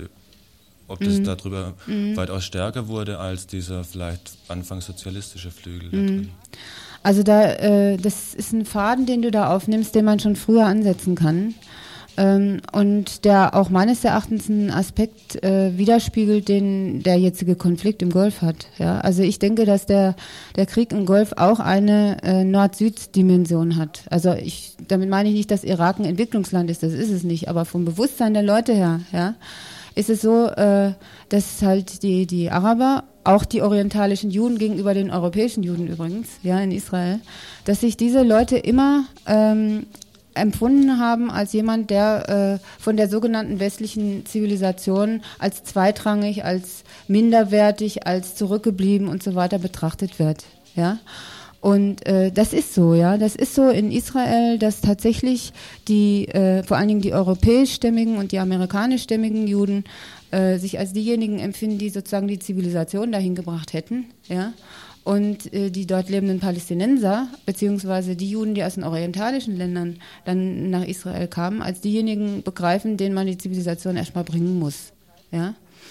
Ob das mhm. darüber mhm. weitaus stärker wurde als dieser vielleicht anfangs sozialistische Flügel da drin. Also da, äh, das ist ein Faden, den du da aufnimmst, den man schon früher ansetzen kann. Ähm, und der auch meines Erachtens einen Aspekt äh, widerspiegelt, den der jetzige Konflikt im Golf hat. Ja? Also ich denke, dass der, der Krieg im Golf auch eine äh, Nord-Süd-Dimension hat. Also ich, damit meine ich nicht, dass Irak ein Entwicklungsland ist, das ist es nicht, aber vom Bewusstsein der Leute her, ja, ist es so, äh, dass halt die, die Araber, auch die orientalischen Juden gegenüber den europäischen Juden übrigens, ja, in Israel, dass sich diese Leute immer ähm, empfunden haben als jemand, der äh, von der sogenannten westlichen Zivilisation als zweitrangig, als minderwertig, als zurückgeblieben und so weiter betrachtet wird. Ja? Und äh, das ist so, ja, das ist so in Israel, dass tatsächlich die, äh, vor allen Dingen die europäischstämmigen und die amerikanischstämmigen Juden äh, sich als diejenigen empfinden, die sozusagen die Zivilisation dahin gebracht hätten, ja. Und äh, die dort lebenden Palästinenser, beziehungsweise die Juden, die aus den orientalischen Ländern dann nach Israel kamen, als diejenigen begreifen, denen man die Zivilisation erstmal bringen muss. Ja?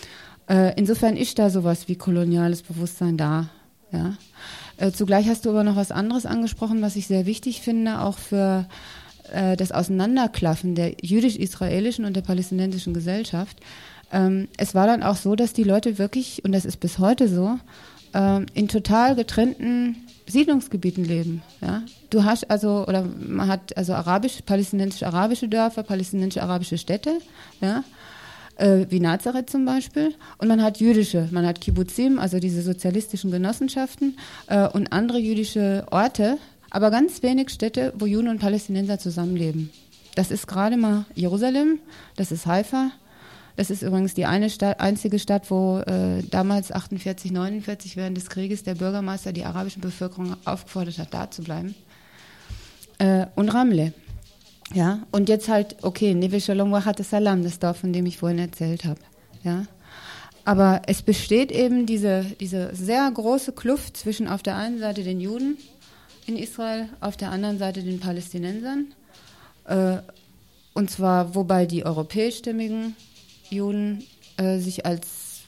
Äh, insofern ist da sowas wie koloniales Bewusstsein da. Ja? Äh, zugleich hast du aber noch was anderes angesprochen, was ich sehr wichtig finde, auch für äh, das Auseinanderklaffen der jüdisch-israelischen und der palästinensischen Gesellschaft. Ähm, es war dann auch so, dass die Leute wirklich, und das ist bis heute so, äh, in total getrennten Siedlungsgebieten leben. Ja? Du hast also, oder man hat also arabisch, palästinensisch-arabische Dörfer, palästinensisch-arabische Städte, ja? äh, wie Nazareth zum Beispiel, und man hat jüdische, man hat Kibbutzim, also diese sozialistischen Genossenschaften äh, und andere jüdische Orte, aber ganz wenig Städte, wo Juden und Palästinenser zusammenleben. Das ist gerade mal Jerusalem, das ist Haifa. Das ist übrigens die eine Stadt, einzige Stadt, wo äh, damals achtundvierzig, neunundvierzig während des Krieges der Bürgermeister die arabische Bevölkerung aufgefordert hat, da zu bleiben. Äh, und Ramle. Ja, und jetzt halt, okay, Neve Shalom Wachat Salam, das Dorf, von dem ich vorhin erzählt habe. Ja. Aber es besteht eben diese, diese sehr große Kluft zwischen auf der einen Seite den Juden in Israel, auf der anderen Seite den Palästinensern. Äh, und zwar, wobei die europäischstämmigen Juden äh, sich als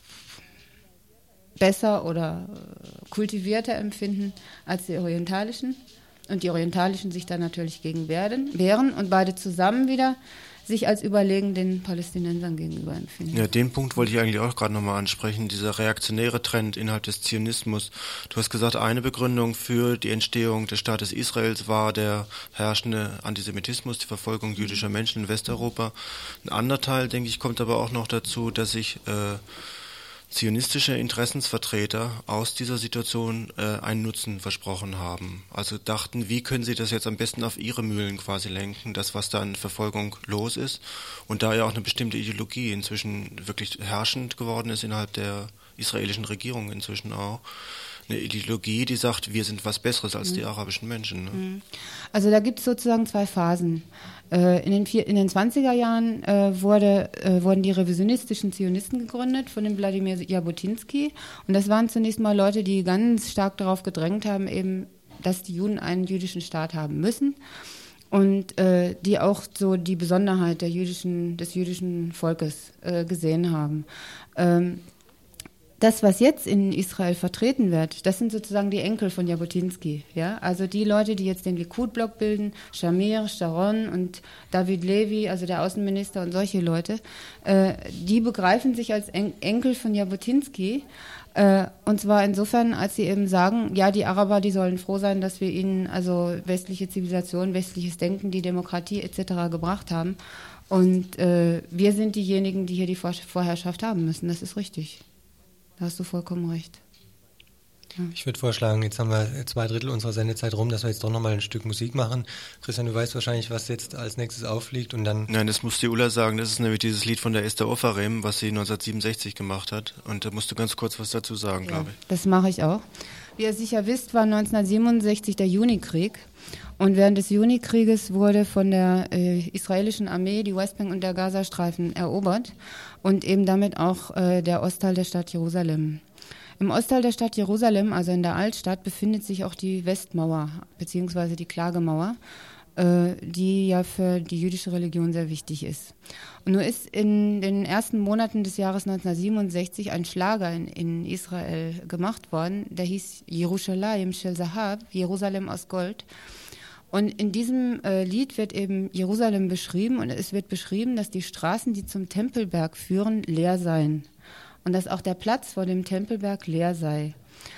besser oder äh, kultivierter empfinden als die orientalischen und die orientalischen sich dann natürlich gegen wehren, wehren und beide zusammen wieder sich als überlegen den Palästinensern gegenüber empfinden. Ja, den Punkt wollte ich eigentlich auch gerade nochmal ansprechen, dieser reaktionäre Trend innerhalb des Zionismus. Du hast gesagt, eine Begründung für die Entstehung des Staates Israels war der herrschende Antisemitismus, die Verfolgung jüdischer Menschen in Westeuropa. Ein anderer Teil, denke ich, kommt aber auch noch dazu, dass sich äh, zionistische Interessensvertreter aus dieser Situation äh, einen Nutzen versprochen haben. Also dachten, wie können sie das jetzt am besten auf ihre Mühlen quasi lenken, das, was da an Verfolgung los ist. Und da ja auch eine bestimmte Ideologie inzwischen wirklich herrschend geworden ist innerhalb der israelischen Regierung inzwischen auch. Eine Ideologie, die sagt, wir sind was Besseres als mhm. die arabischen Menschen. Ne? Also da gibt es sozusagen zwei Phasen. Äh, in, den vier, in den zwanziger Jahren äh, wurde, äh, wurden die revisionistischen Zionisten gegründet von dem Wladimir Jabotinsky. Und das waren zunächst mal Leute, die ganz stark darauf gedrängt haben, eben, dass die Juden einen jüdischen Staat haben müssen. Und äh, die auch so die Besonderheit der jüdischen, des jüdischen Volkes äh, gesehen haben. Ähm, Das, was jetzt in Israel vertreten wird, das sind sozusagen die Enkel von Jabotinsky. Ja? Also die Leute, die jetzt den Likud-Block bilden, Shamir, Sharon und David Levy, also der Außenminister und solche Leute, äh, die begreifen sich als en- Enkel von Jabotinsky. Äh, und zwar insofern, als sie eben sagen, ja, die Araber, die sollen froh sein, dass wir ihnen also westliche Zivilisation, westliches Denken, die Demokratie et cetera gebracht haben. Und äh, wir sind diejenigen, die hier die Vor- Vorherrschaft haben müssen. Das ist richtig. Da hast du vollkommen recht. Ja. Ich würde vorschlagen, jetzt haben wir zwei Drittel unserer Sendezeit rum, dass wir jetzt doch nochmal ein Stück Musik machen. Christian, du weißt wahrscheinlich, was jetzt als nächstes aufliegt und dann... Nein, das muss die Ulla sagen. Das ist nämlich dieses Lied von der Esther Oferem, was sie neunzehnhundertsiebenundsechzig gemacht hat. Und da musst du ganz kurz was dazu sagen, Ja, glaube ich. das mache ich auch. Wie ihr sicher wisst, war neunzehnhundertsiebenundsechzig der Junikrieg. Und während des Junikrieges wurde von der äh, israelischen Armee die Westbank und der Gazastreifen erobert und eben damit auch äh, der Ostteil der Stadt Jerusalem. Im Ostteil der Stadt Jerusalem, also in der Altstadt, befindet sich auch die Westmauer, beziehungsweise die Klagemauer, äh, die ja für die jüdische Religion sehr wichtig ist. Und nur ist in den ersten Monaten des Jahres neunzehnhundertsiebenundsechzig ein Schlager in, in Israel gemacht worden, der hieß Yerushalayim Shel Zahav, Jerusalem aus Gold. Und in diesem äh, Lied wird eben Jerusalem beschrieben und es wird beschrieben, dass die Straßen, die zum Tempelberg führen, leer seien. Und dass auch der Platz vor dem Tempelberg leer sei.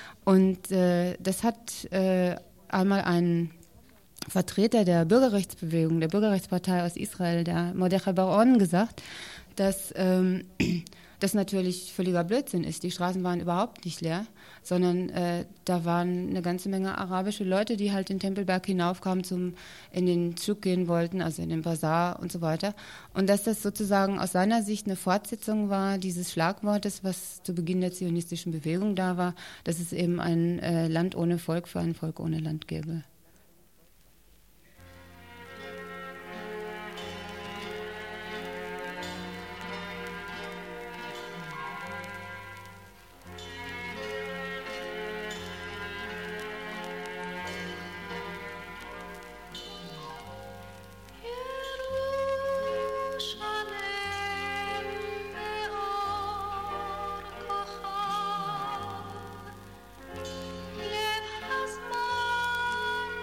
Und äh, das hat äh, einmal ein Vertreter der Bürgerrechtsbewegung, der Bürgerrechtspartei aus Israel, der Mordechai Bar-On, gesagt, dass ähm, das natürlich völliger Blödsinn ist. Die Straßen waren überhaupt nicht leer, sondern äh, da waren eine ganze Menge arabische Leute, die halt den Tempelberg hinaufkamen, zum in den Tschuk gehen wollten, also in den Bazar und so weiter. Und dass das sozusagen aus seiner Sicht eine Fortsetzung war dieses Schlagwortes, was zu Beginn der zionistischen Bewegung da war, dass es eben ein äh, Land ohne Volk für ein Volk ohne Land gäbe. לב הזמן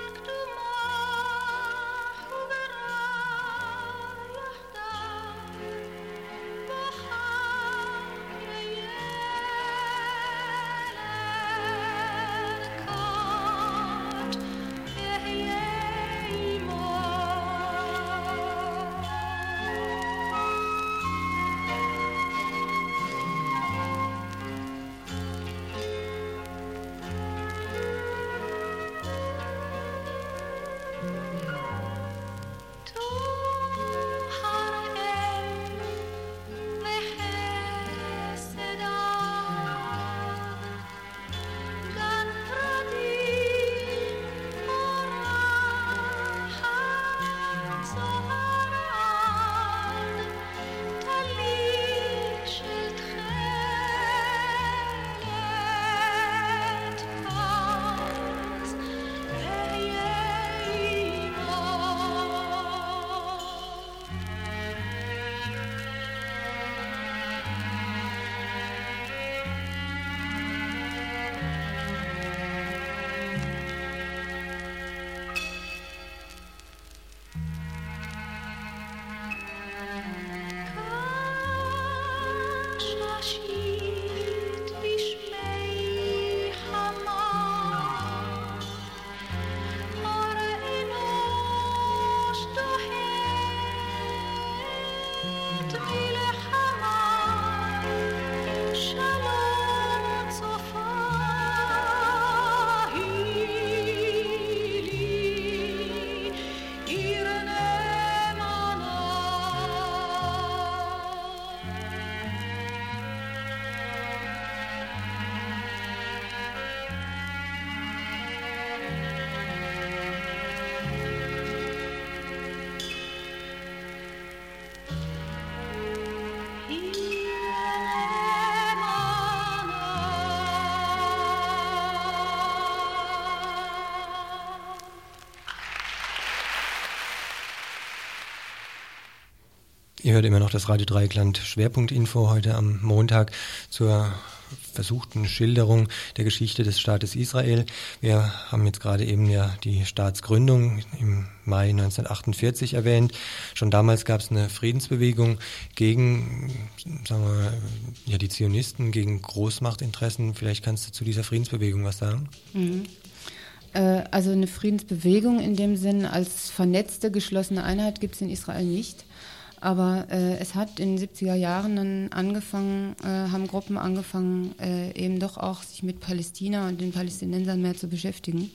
Ihr hört immer noch das Radio Dreieckland Schwerpunktinfo heute am Montag zur versuchten Schilderung der Geschichte des Staates Israel. Wir haben jetzt gerade eben ja die Staatsgründung im Mai neunzehnhundertachtundvierzig erwähnt. Schon damals gab es eine Friedensbewegung gegen, sagen wir, ja, die Zionisten, gegen Großmachtinteressen. Vielleicht kannst du zu dieser Friedensbewegung was sagen? Mhm. Äh, also eine Friedensbewegung in dem Sinn als vernetzte, geschlossene Einheit gibt es in Israel nicht. Aber äh, es hat in den siebziger Jahren dann angefangen, äh, haben Gruppen angefangen, äh, eben doch auch sich mit Palästina und den Palästinensern mehr zu beschäftigen.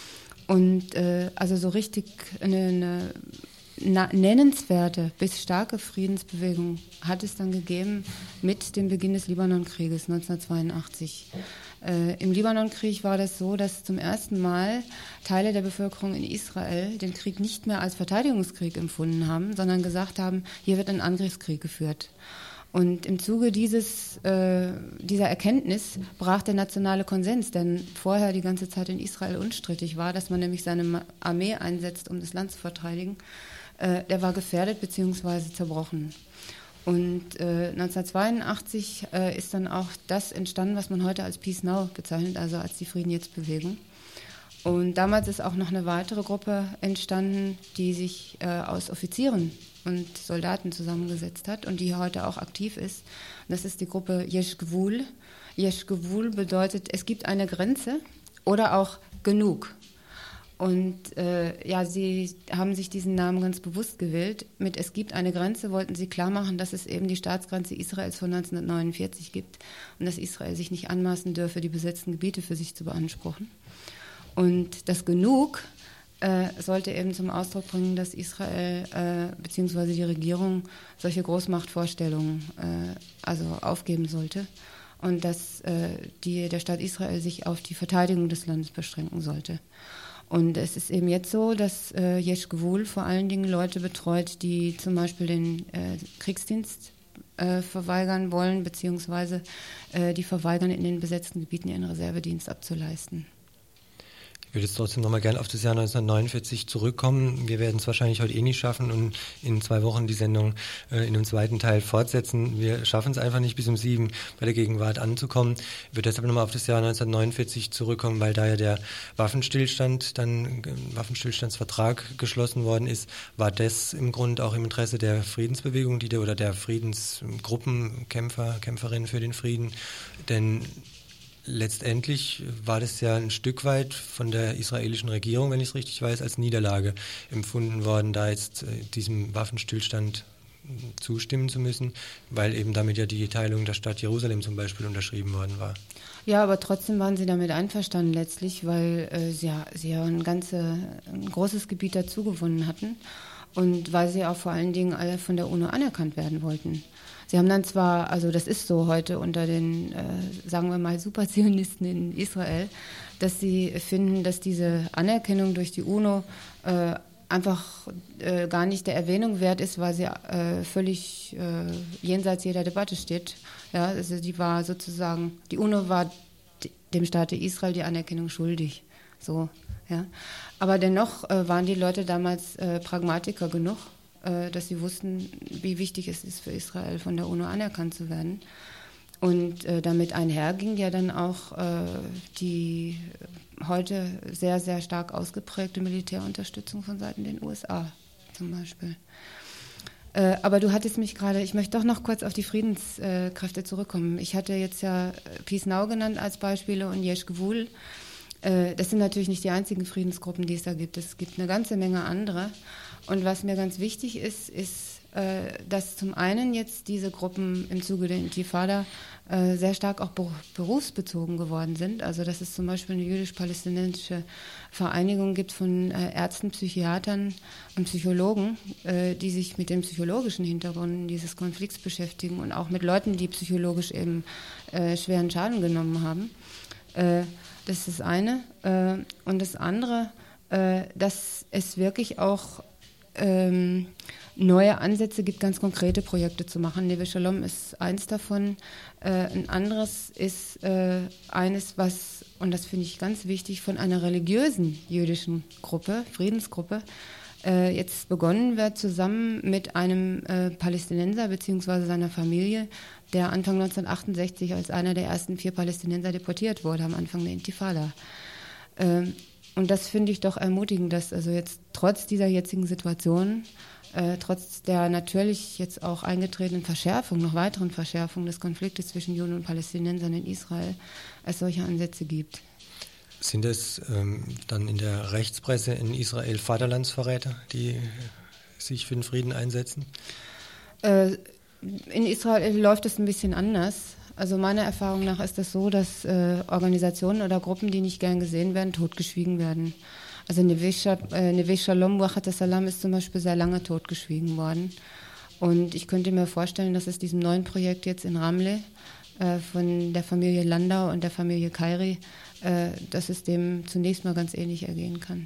Und äh, also so richtig eine, eine na, nennenswerte bis starke Friedensbewegung hat es dann gegeben mit dem Beginn des Libanonkrieges neunzehnhundertzweiundachtzig. Äh, Im Libanonkrieg war das so, dass zum ersten Mal Teile der Bevölkerung in Israel den Krieg nicht mehr als Verteidigungskrieg empfunden haben, sondern gesagt haben, hier wird ein Angriffskrieg geführt. Und im Zuge dieses, äh, dieser Erkenntnis brach der nationale Konsens, denn vorher die ganze Zeit in Israel unstrittig war, dass man nämlich seine Armee einsetzt, um das Land zu verteidigen, äh, der war gefährdet bzw. zerbrochen. Und äh, neunzehnhundertzweiundachtzig äh, ist dann auch das entstanden, was man heute als Peace Now bezeichnet, also als die Frieden-Jetzt-Bewegung. Und damals ist auch noch eine weitere Gruppe entstanden, die sich äh, aus Offizieren und Soldaten zusammengesetzt hat und die heute auch aktiv ist. Und das ist die Gruppe Yesh Gvul. Yesh Gvul bedeutet, es gibt eine Grenze oder auch genug. Und äh, ja, sie haben sich diesen Namen ganz bewusst gewählt. Mit Es gibt eine Grenze wollten sie klar machen, dass es eben die Staatsgrenze Israels von neunzehnhundertneunundvierzig gibt und dass Israel sich nicht anmaßen dürfe, die besetzten Gebiete für sich zu beanspruchen. Und das Genug äh, sollte eben zum Ausdruck bringen, dass Israel äh, bzw. die Regierung solche Großmachtvorstellungen äh, also aufgeben sollte und dass äh, die, der Staat Israel sich auf die Verteidigung des Landes beschränken sollte. Und es ist eben jetzt so, dass äh, Yesh Gvul vor allen Dingen Leute betreut, die zum Beispiel den äh, Kriegsdienst äh, verweigern wollen, beziehungsweise äh, die verweigern, in den besetzten Gebieten ihren Reservedienst abzuleisten. Ich würde jetzt trotzdem nochmal gerne auf das Jahr neunzehnhundertneunundvierzig zurückkommen. Wir werden es wahrscheinlich heute eh nicht schaffen und in zwei Wochen die Sendung äh, in einem zweiten Teil fortsetzen. Wir schaffen es einfach nicht, bis um sieben bei der Gegenwart anzukommen. Ich würde deshalb nochmal auf das Jahr neunzehnhundertneunundvierzig zurückkommen, weil da ja der Waffenstillstand, dann äh, Waffenstillstandsvertrag geschlossen worden ist. War das im Grunde auch im Interesse der Friedensbewegung, die der, oder der Friedensgruppen, Kämpfer, Kämpferinnen für den Frieden? Denn letztendlich war das ja ein Stück weit von der israelischen Regierung, wenn ich es richtig weiß, als Niederlage empfunden worden, da jetzt äh, diesem Waffenstillstand zustimmen zu müssen, weil eben damit ja die Teilung der Stadt Jerusalem zum Beispiel unterschrieben worden war. Ja, aber trotzdem waren sie damit einverstanden letztlich, weil äh, sie, ja, sie ja ein, ganze, ein großes Gebiet dazugewonnen hatten und weil sie auch vor allen Dingen alle von der UNO anerkannt werden wollten. Sie haben dann zwar, also das ist so heute unter den, äh, sagen wir mal, Superzionisten in Israel, dass sie finden, dass diese Anerkennung durch die UNO äh, einfach äh, gar nicht der Erwähnung wert ist, weil sie äh, völlig äh, jenseits jeder Debatte steht. Ja, also die war sozusagen, die UNO war dem Staate Israel die Anerkennung schuldig. So, ja. Aber dennoch äh, waren die Leute damals äh, Pragmatiker genug, dass sie wussten, wie wichtig es ist für Israel, von der UNO anerkannt zu werden. Und äh, damit einher ging ja dann auch äh, die heute sehr, sehr stark ausgeprägte Militärunterstützung von Seiten den U S A zum Beispiel. Äh, aber du hattest mich gerade, ich möchte doch noch kurz auf die Friedenskräfte zurückkommen. Ich hatte jetzt ja Peace Now genannt als Beispiele und Yesh Gvul. Äh, das sind natürlich nicht die einzigen Friedensgruppen, die es da gibt. Es gibt eine ganze Menge andere. Und was mir ganz wichtig ist, ist, äh, dass zum einen jetzt diese Gruppen im Zuge der Intifada äh, sehr stark auch berufsbezogen geworden sind. Also dass es zum Beispiel eine jüdisch-palästinensische Vereinigung gibt von äh, Ärzten, Psychiatern und Psychologen, äh, die sich mit dem psychologischen Hintergrund dieses Konflikts beschäftigen und auch mit Leuten, die psychologisch eben äh, schweren Schaden genommen haben. Äh, das ist das eine. Äh, und das andere, äh, dass es wirklich auch Ähm, neue Ansätze gibt, ganz konkrete Projekte zu machen. Neve Shalom ist eins davon. Äh, ein anderes ist äh, eines, was, und das finde ich ganz wichtig, von einer religiösen jüdischen Gruppe, Friedensgruppe, äh, jetzt begonnen wird, zusammen mit einem äh, Palästinenser bzw. seiner Familie, der Anfang neunzehnhundertachtundsechzig als einer der ersten vier Palästinenser deportiert wurde, am Anfang der Intifada. Ähm, und das finde ich doch ermutigend, dass also jetzt trotz dieser jetzigen Situation, äh, trotz der natürlich jetzt auch eingetretenen Verschärfung, noch weiteren Verschärfung des Konfliktes zwischen Juden und Palästinensern in Israel, es solche Ansätze gibt. Sind es ähm, dann in der Rechtspresse in Israel Vaterlandsverräter, die sich für den Frieden einsetzen? Äh, in Israel läuft es ein bisschen anders. Also meiner Erfahrung nach ist es so, dass äh, Organisationen oder Gruppen, die nicht gern gesehen werden, totgeschwiegen werden. Also Neve Shalom Wachat Salam ist zum Beispiel sehr lange totgeschwiegen worden. Und ich könnte mir vorstellen, dass es diesem neuen Projekt jetzt in Ramle äh, von der Familie Landau und der Familie Kairi, äh, dass es dem zunächst mal ganz ähnlich ergehen kann.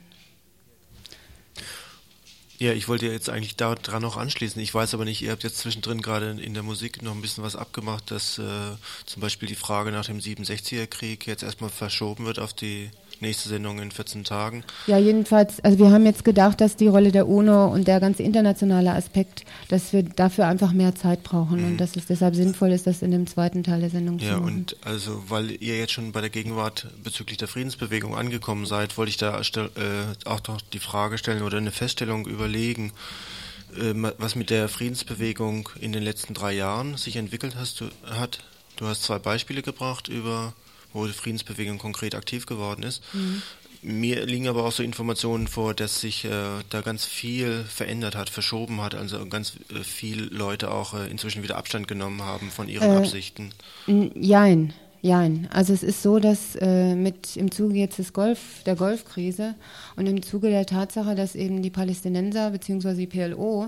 Ja, ich wollte jetzt eigentlich daran noch anschließen. Ich weiß aber nicht, ihr habt jetzt zwischendrin gerade in der Musik noch ein bisschen was abgemacht, dass äh, zum Beispiel die Frage nach dem siebenundsechziger-Krieg jetzt erstmal verschoben wird auf die nächste Sendung in vierzehn Tagen. Ja, jedenfalls, also wir haben jetzt gedacht, dass die Rolle der UNO und der ganze internationale Aspekt, dass wir dafür einfach mehr Zeit brauchen mhm. und dass es deshalb sinnvoll ist, das in dem zweiten Teil der Sendung ja, zu machen. Ja, und also, weil ihr jetzt schon bei der Gegenwart bezüglich der Friedensbewegung angekommen seid, wollte ich da äh, auch noch die Frage stellen oder eine Feststellung überlegen, äh, was mit der Friedensbewegung in den letzten drei Jahren sich entwickelt hast, du, hat. Du hast zwei Beispiele gebracht über wo die Friedensbewegung konkret aktiv geworden ist. Mhm. Mir liegen aber auch so Informationen vor, dass sich äh, da ganz viel verändert hat, verschoben hat, also ganz äh, viele Leute auch äh, inzwischen wieder Abstand genommen haben von ihren äh, Absichten. Jein, jein. Also es ist so, dass äh, mit im Zuge jetzt des Golf, der Golfkrise und im Zuge der Tatsache, dass eben die Palästinenser bzw. die P L O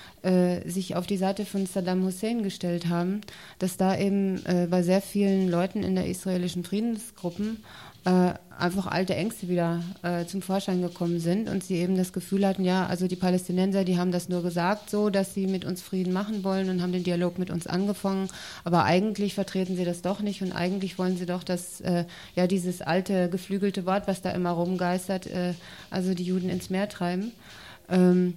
Äh, sich auf die Seite von Saddam Hussein gestellt haben, dass da eben äh, bei sehr vielen Leuten in der israelischen Friedensgruppen äh, einfach alte Ängste wieder äh, zum Vorschein gekommen sind und sie eben das Gefühl hatten, ja, also die Palästinenser, die haben das nur gesagt so, dass sie mit uns Frieden machen wollen und haben den Dialog mit uns angefangen, aber eigentlich vertreten sie das doch nicht und eigentlich wollen sie doch, dass äh, ja dieses alte geflügelte Wort, was da immer rumgeistert, äh, also die Juden ins Meer treiben. Ähm,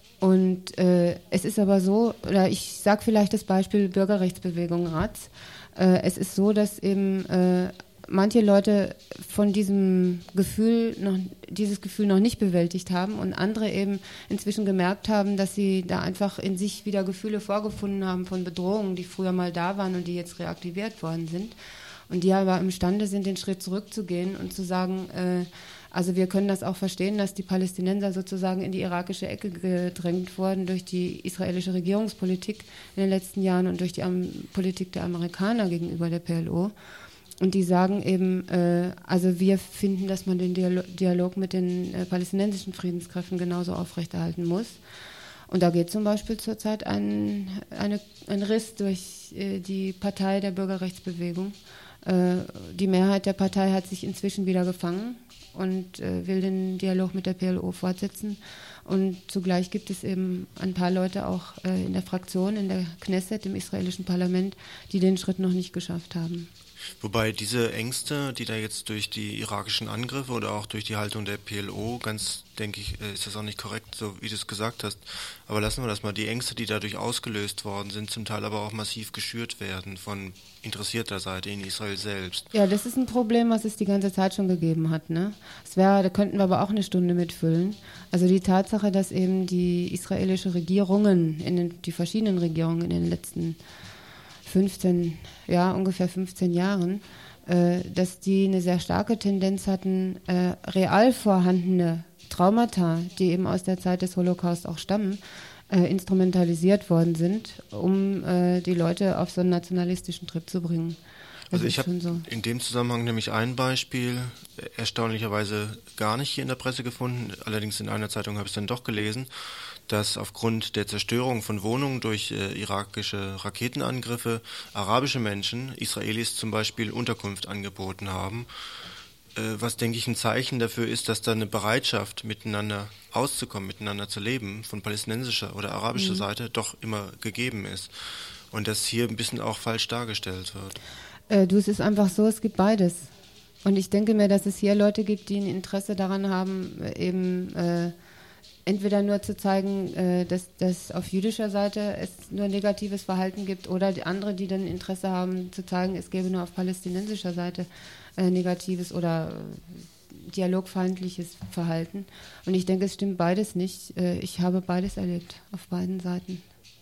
Und äh, es ist aber so, oder ich sage vielleicht das Beispiel Bürgerrechtsbewegung Ratz, äh, es ist so, dass eben äh, manche Leute von diesem Gefühl noch, dieses Gefühl noch nicht bewältigt haben und andere eben inzwischen gemerkt haben, dass sie da einfach in sich wieder Gefühle vorgefunden haben von Bedrohungen, die früher mal da waren und die jetzt reaktiviert worden sind. Und die aber imstande sind, den Schritt zurückzugehen und zu sagen, äh, also wir können das auch verstehen, dass die Palästinenser sozusagen in die irakische Ecke gedrängt wurden durch die israelische Regierungspolitik in den letzten Jahren und durch die Am- Politik der Amerikaner gegenüber der P L O. Und die sagen eben, äh, also wir finden, dass man den Dialog, Dialog mit den äh, palästinensischen Friedenskräften genauso aufrechterhalten muss. Und da geht zum Beispiel zurzeit ein, eine, ein Riss durch äh, die Partei der Bürgerrechtsbewegung. Äh, die Mehrheit der Partei hat sich inzwischen wieder gefangen und äh, will den Dialog mit der P L O fortsetzen. Und zugleich gibt es eben ein paar Leute auch äh, in der Fraktion, in der Knesset, im israelischen Parlament, die den Schritt noch nicht geschafft haben. Wobei diese Ängste, die da jetzt durch die irakischen Angriffe oder auch durch die Haltung der P L O, ganz, denke ich, ist das auch nicht korrekt, so wie du es gesagt hast, aber lassen wir das mal, die Ängste, die dadurch ausgelöst worden sind, zum Teil aber auch massiv geschürt werden von interessierter Seite in Israel selbst. Ja, das ist ein Problem, was es die ganze Zeit schon gegeben hat, ne? Es wäre, da könnten wir aber auch eine Stunde mitfüllen. Also die Tatsache, dass eben die israelische Regierungen, in den, die verschiedenen Regierungen in den letzten fünfzehn, ja, ungefähr fünfzehn Jahren, äh, dass die eine sehr starke Tendenz hatten, äh, real vorhandene Traumata, die eben aus der Zeit des Holocaust auch stammen, äh, instrumentalisiert worden sind, um äh, die Leute auf so einen nationalistischen Trip zu bringen. Das also ich habe so. in dem Zusammenhang nämlich ein Beispiel erstaunlicherweise gar nicht hier in der Presse gefunden, allerdings in einer Zeitung habe ich es dann doch gelesen, dass aufgrund der Zerstörung von Wohnungen durch äh, irakische Raketenangriffe arabische Menschen, Israelis zum Beispiel, Unterkunft angeboten haben, äh, was, denke ich, ein Zeichen dafür ist, dass da eine Bereitschaft, miteinander auszukommen, miteinander zu leben, von palästinensischer oder arabischer mhm. Seite doch immer gegeben ist. Und dass hier ein bisschen auch falsch dargestellt wird. Äh, du, es ist einfach so, es gibt beides. Und ich denke mir, dass es hier Leute gibt, die ein Interesse daran haben, eben äh, entweder nur zu zeigen, äh, dass, dass auf jüdischer Seite es nur negatives Verhalten gibt, oder die andere, die dann Interesse haben, zu zeigen, es gäbe nur auf palästinensischer Seite äh, negatives oder äh, dialogfeindliches Verhalten. Und ich denke, es stimmt beides nicht. Äh, ich habe beides erlebt, auf beiden Seiten.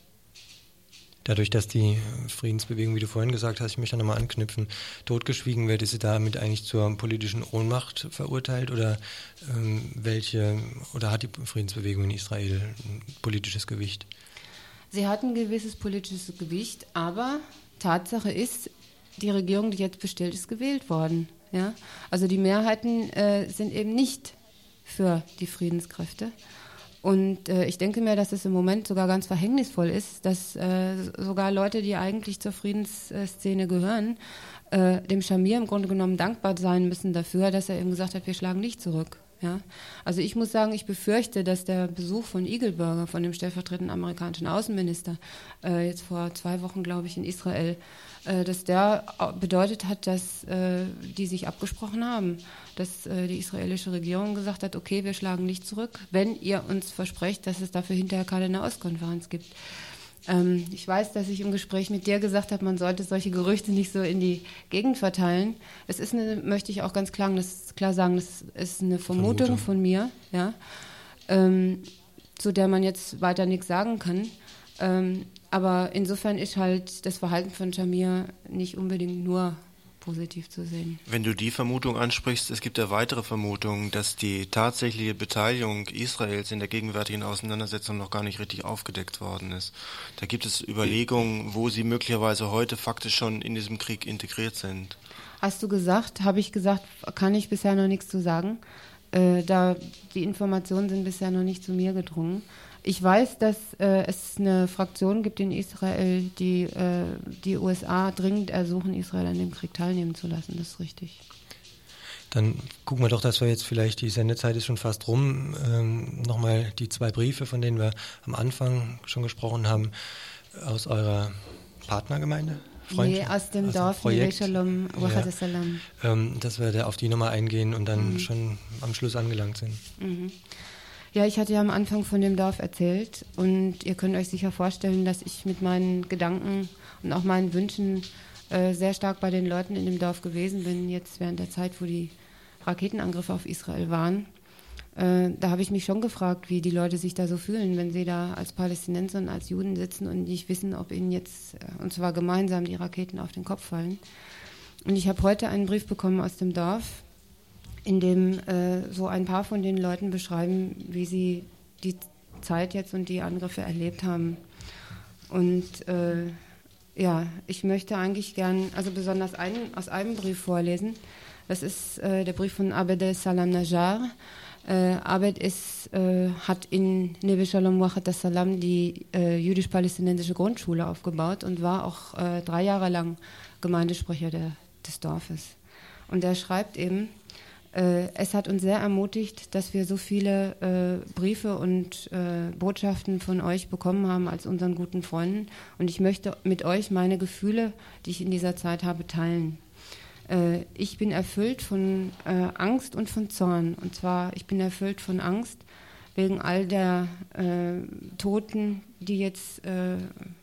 Dadurch, dass die Friedensbewegung, wie du vorhin gesagt hast, ich möchte nochmal anknüpfen, totgeschwiegen wird, ist sie damit eigentlich zur politischen Ohnmacht verurteilt, oder ähm, welche oder hat die Friedensbewegung in Israel ein politisches Gewicht? Sie hat ein gewisses politisches Gewicht, aber Tatsache ist, die Regierung, die jetzt bestellt ist, gewählt worden. Ja? Also die Mehrheiten äh, sind eben nicht für die Friedenskräfte. Und äh, ich denke mir, dass es im Moment sogar ganz verhängnisvoll ist, dass äh, sogar Leute, die eigentlich zur Friedensszene gehören, äh, dem Schamir im Grunde genommen dankbar sein müssen dafür, dass er eben gesagt hat, wir schlagen nicht zurück. Ja? Also ich muss sagen, ich befürchte, dass der Besuch von Eagleburger, von dem stellvertretenden amerikanischen Außenminister, äh, jetzt vor zwei Wochen, glaube ich, in Israel, äh, dass der bedeutet hat, dass äh, die sich abgesprochen haben, dass äh, die israelische Regierung gesagt hat, okay, wir schlagen nicht zurück, wenn ihr uns versprecht, dass es dafür hinterher keine Nahostkonferenz gibt. Ähm, ich weiß, dass ich im Gespräch mit dir gesagt habe, man sollte solche Gerüchte nicht so in die Gegend verteilen. Es ist eine, möchte ich auch ganz klar, das, klar sagen, das ist eine Vermutung, Vermutung. von mir, ja, ähm, zu der man jetzt weiter nichts sagen kann. Ähm, aber insofern ist halt das Verhalten von Schamir nicht unbedingt nur positiv zu sehen. Wenn du die Vermutung ansprichst, es gibt ja weitere Vermutungen, dass die tatsächliche Beteiligung Israels in der gegenwärtigen Auseinandersetzung noch gar nicht richtig aufgedeckt worden ist. Da gibt es Überlegungen, wo sie möglicherweise heute faktisch schon in diesem Krieg integriert sind. Hast du gesagt, habe ich gesagt, kann ich bisher noch nichts zu sagen. Äh, da die Informationen sind bisher noch nicht zu mir gedrungen. Ich weiß, dass äh, es eine Fraktion gibt in Israel, die äh, die U S A dringend ersuchen, Israel an dem Krieg teilnehmen zu lassen. Das ist richtig. Dann gucken wir doch, dass wir jetzt vielleicht, die Sendezeit ist schon fast rum, ähm, nochmal die zwei Briefe, von denen wir am Anfang schon gesprochen haben, aus eurer Partnergemeinde? Nee, aus dem also Dorf Neve Shalom, Wachat Salam. Ja, ähm, dass wir da auf die Nummer eingehen und dann mhm. schon am Schluss angelangt sind. Mhm. Ja, ich hatte ja am Anfang von dem Dorf erzählt, und ihr könnt euch sicher vorstellen, dass ich mit meinen Gedanken und auch meinen Wünschen äh, sehr stark bei den Leuten in dem Dorf gewesen bin, jetzt während der Zeit, wo die Raketenangriffe auf Israel waren. Äh, da habe ich mich schon gefragt, wie die Leute sich da so fühlen, wenn sie da als Palästinenser und als Juden sitzen und nicht wissen, ob ihnen jetzt, äh, und zwar gemeinsam, die Raketen auf den Kopf fallen. Und ich habe heute einen Brief bekommen aus dem Dorf, in dem äh, so ein paar von den Leuten beschreiben, wie sie die Zeit jetzt und die Angriffe erlebt haben. Und äh, ja, ich möchte eigentlich gern, also besonders einen, aus einem Brief vorlesen. Das ist äh, der Brief von Abed Salam Najjar. Äh, Abed ist, äh, hat in Neve Shalom Wachat Salam die äh, jüdisch-palästinensische Grundschule aufgebaut und war auch äh, drei Jahre lang Gemeindesprecher der, des Dorfes. Und er schreibt eben, es hat uns sehr ermutigt, dass wir so viele äh, Briefe und äh, Botschaften von euch bekommen haben als unseren guten Freunden. Und ich möchte mit euch meine Gefühle, die ich in dieser Zeit habe, teilen. Äh, ich bin erfüllt von äh, Angst und von Zorn. Und zwar, ich bin erfüllt von Angst wegen all der äh, Toten, die jetzt äh,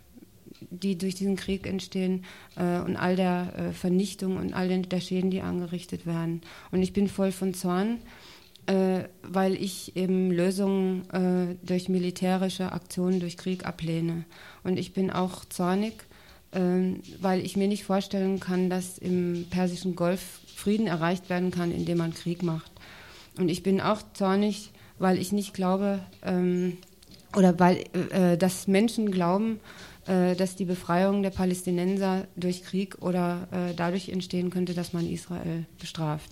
die durch diesen Krieg entstehen äh, und all der äh, Vernichtung und all den, der Schäden, die angerichtet werden. Und ich bin voll von Zorn, äh, weil ich eben Lösungen äh, durch militärische Aktionen, durch Krieg ablehne. Und ich bin auch zornig, äh, weil ich mir nicht vorstellen kann, dass im Persischen Golf Frieden erreicht werden kann, indem man Krieg macht. Und ich bin auch zornig, weil ich nicht glaube, ähm, oder weil äh, dass Menschen glauben, dass die Befreiung der Palästinenser durch Krieg oder äh, dadurch entstehen könnte, dass man Israel bestraft.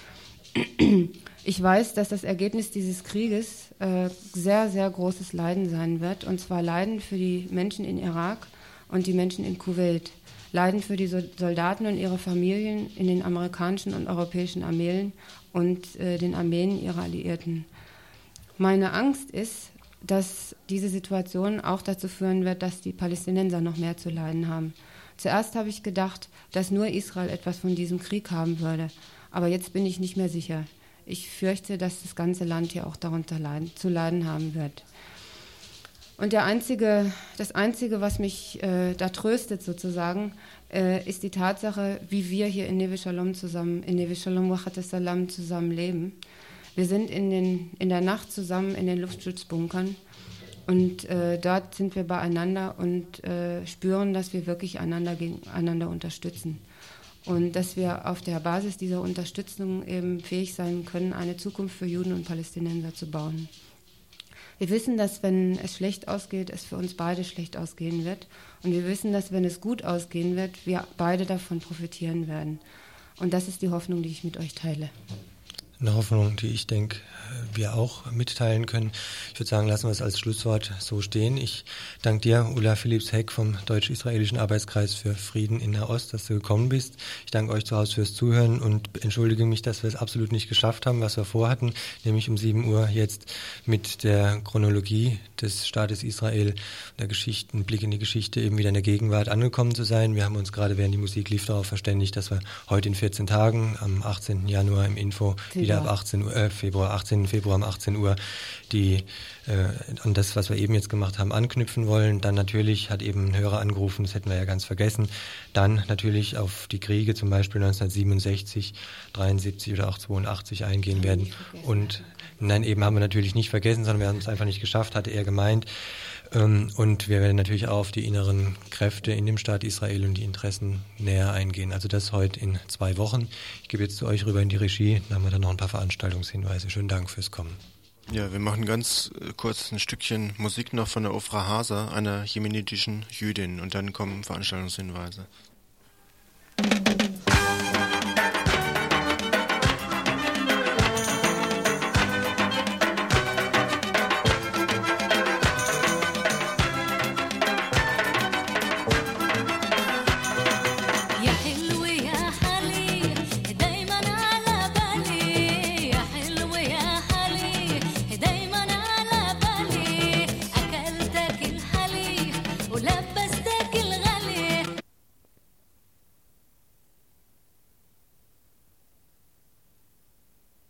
Ich weiß, dass das Ergebnis dieses Krieges äh, sehr, sehr großes Leiden sein wird, und zwar Leiden für die Menschen in Irak und die Menschen in Kuwait, Leiden für die Soldaten und ihre Familien in den amerikanischen und europäischen Armeen und äh, den Armeen ihrer Alliierten. Meine Angst ist, dass diese Situation auch dazu führen wird, dass die Palästinenser noch mehr zu leiden haben. Zuerst habe ich gedacht, dass nur Israel etwas von diesem Krieg haben würde, aber jetzt bin ich nicht mehr sicher. ich fürchte, dass das ganze Land hier auch darunter leiden, zu leiden haben wird. Und der einzige, das Einzige, was mich äh, da tröstet sozusagen, äh, ist die Tatsache, wie wir hier in Neve Shalom zusammen, in Neve Shalom Wachat Salam zusammen leben. Wir sind in, den, in der Nacht zusammen in den Luftschutzbunkern und äh, dort sind wir beieinander und äh, spüren, dass wir wirklich einander, gegen, einander unterstützen. Und dass wir auf der Basis dieser Unterstützung eben fähig sein können, eine Zukunft für Juden und Palästinenser zu bauen. Wir wissen, dass wenn es schlecht ausgeht, es für uns beide schlecht ausgehen wird. Und wir wissen, dass wenn es gut ausgehen wird, wir beide davon profitieren werden. Und das ist die Hoffnung, die ich mit euch teile. Eine Hoffnung, die ich denke, wir auch mitteilen können. Ich würde sagen, lassen wir es als Schlusswort so stehen. Ich danke dir, Ulla Philipps-Heck vom Deutsch-Israelischen Arbeitskreis für Frieden in Nahost, dass du gekommen bist. Ich danke euch zu Hause fürs Zuhören und entschuldige mich, dass wir es absolut nicht geschafft haben, was wir vorhatten, nämlich um sieben Uhr jetzt mit der Chronologie des Staates Israel, der Geschichte, einen Blick in die Geschichte, eben wieder in der Gegenwart angekommen zu sein. Wir haben uns gerade, während die Musik lief, darauf verständigt, dass wir heute in vierzehn Tagen, am achtzehnten Januar im Info, wieder ab achtzehn Uhr, äh, Februar, achtzehnten Februar um achtzehn Uhr, die äh, an das, was wir eben jetzt gemacht haben, anknüpfen wollen. Dann natürlich hat eben ein Hörer angerufen, das hätten wir ja ganz vergessen. Dann natürlich auf die Kriege, zum Beispiel neunzehnhundertsiebenundsechzig, dreiundsiebzig oder auch zweiundachtzig eingehen werden. Und nein, eben haben wir natürlich nicht vergessen, sondern wir haben es einfach nicht geschafft, hatte er gemeint. Und wir werden natürlich auch auf die inneren Kräfte in dem Staat Israel und die Interessen näher eingehen. Also das heute in zwei Wochen. Ich gebe jetzt zu euch rüber in die Regie, dann haben wir dann noch ein paar Veranstaltungshinweise. Schönen Dank fürs Kommen. Ja, wir machen ganz kurz ein Stückchen Musik noch von der Ofra Hasa, einer jemenitischen Jüdin, und dann kommen Veranstaltungshinweise.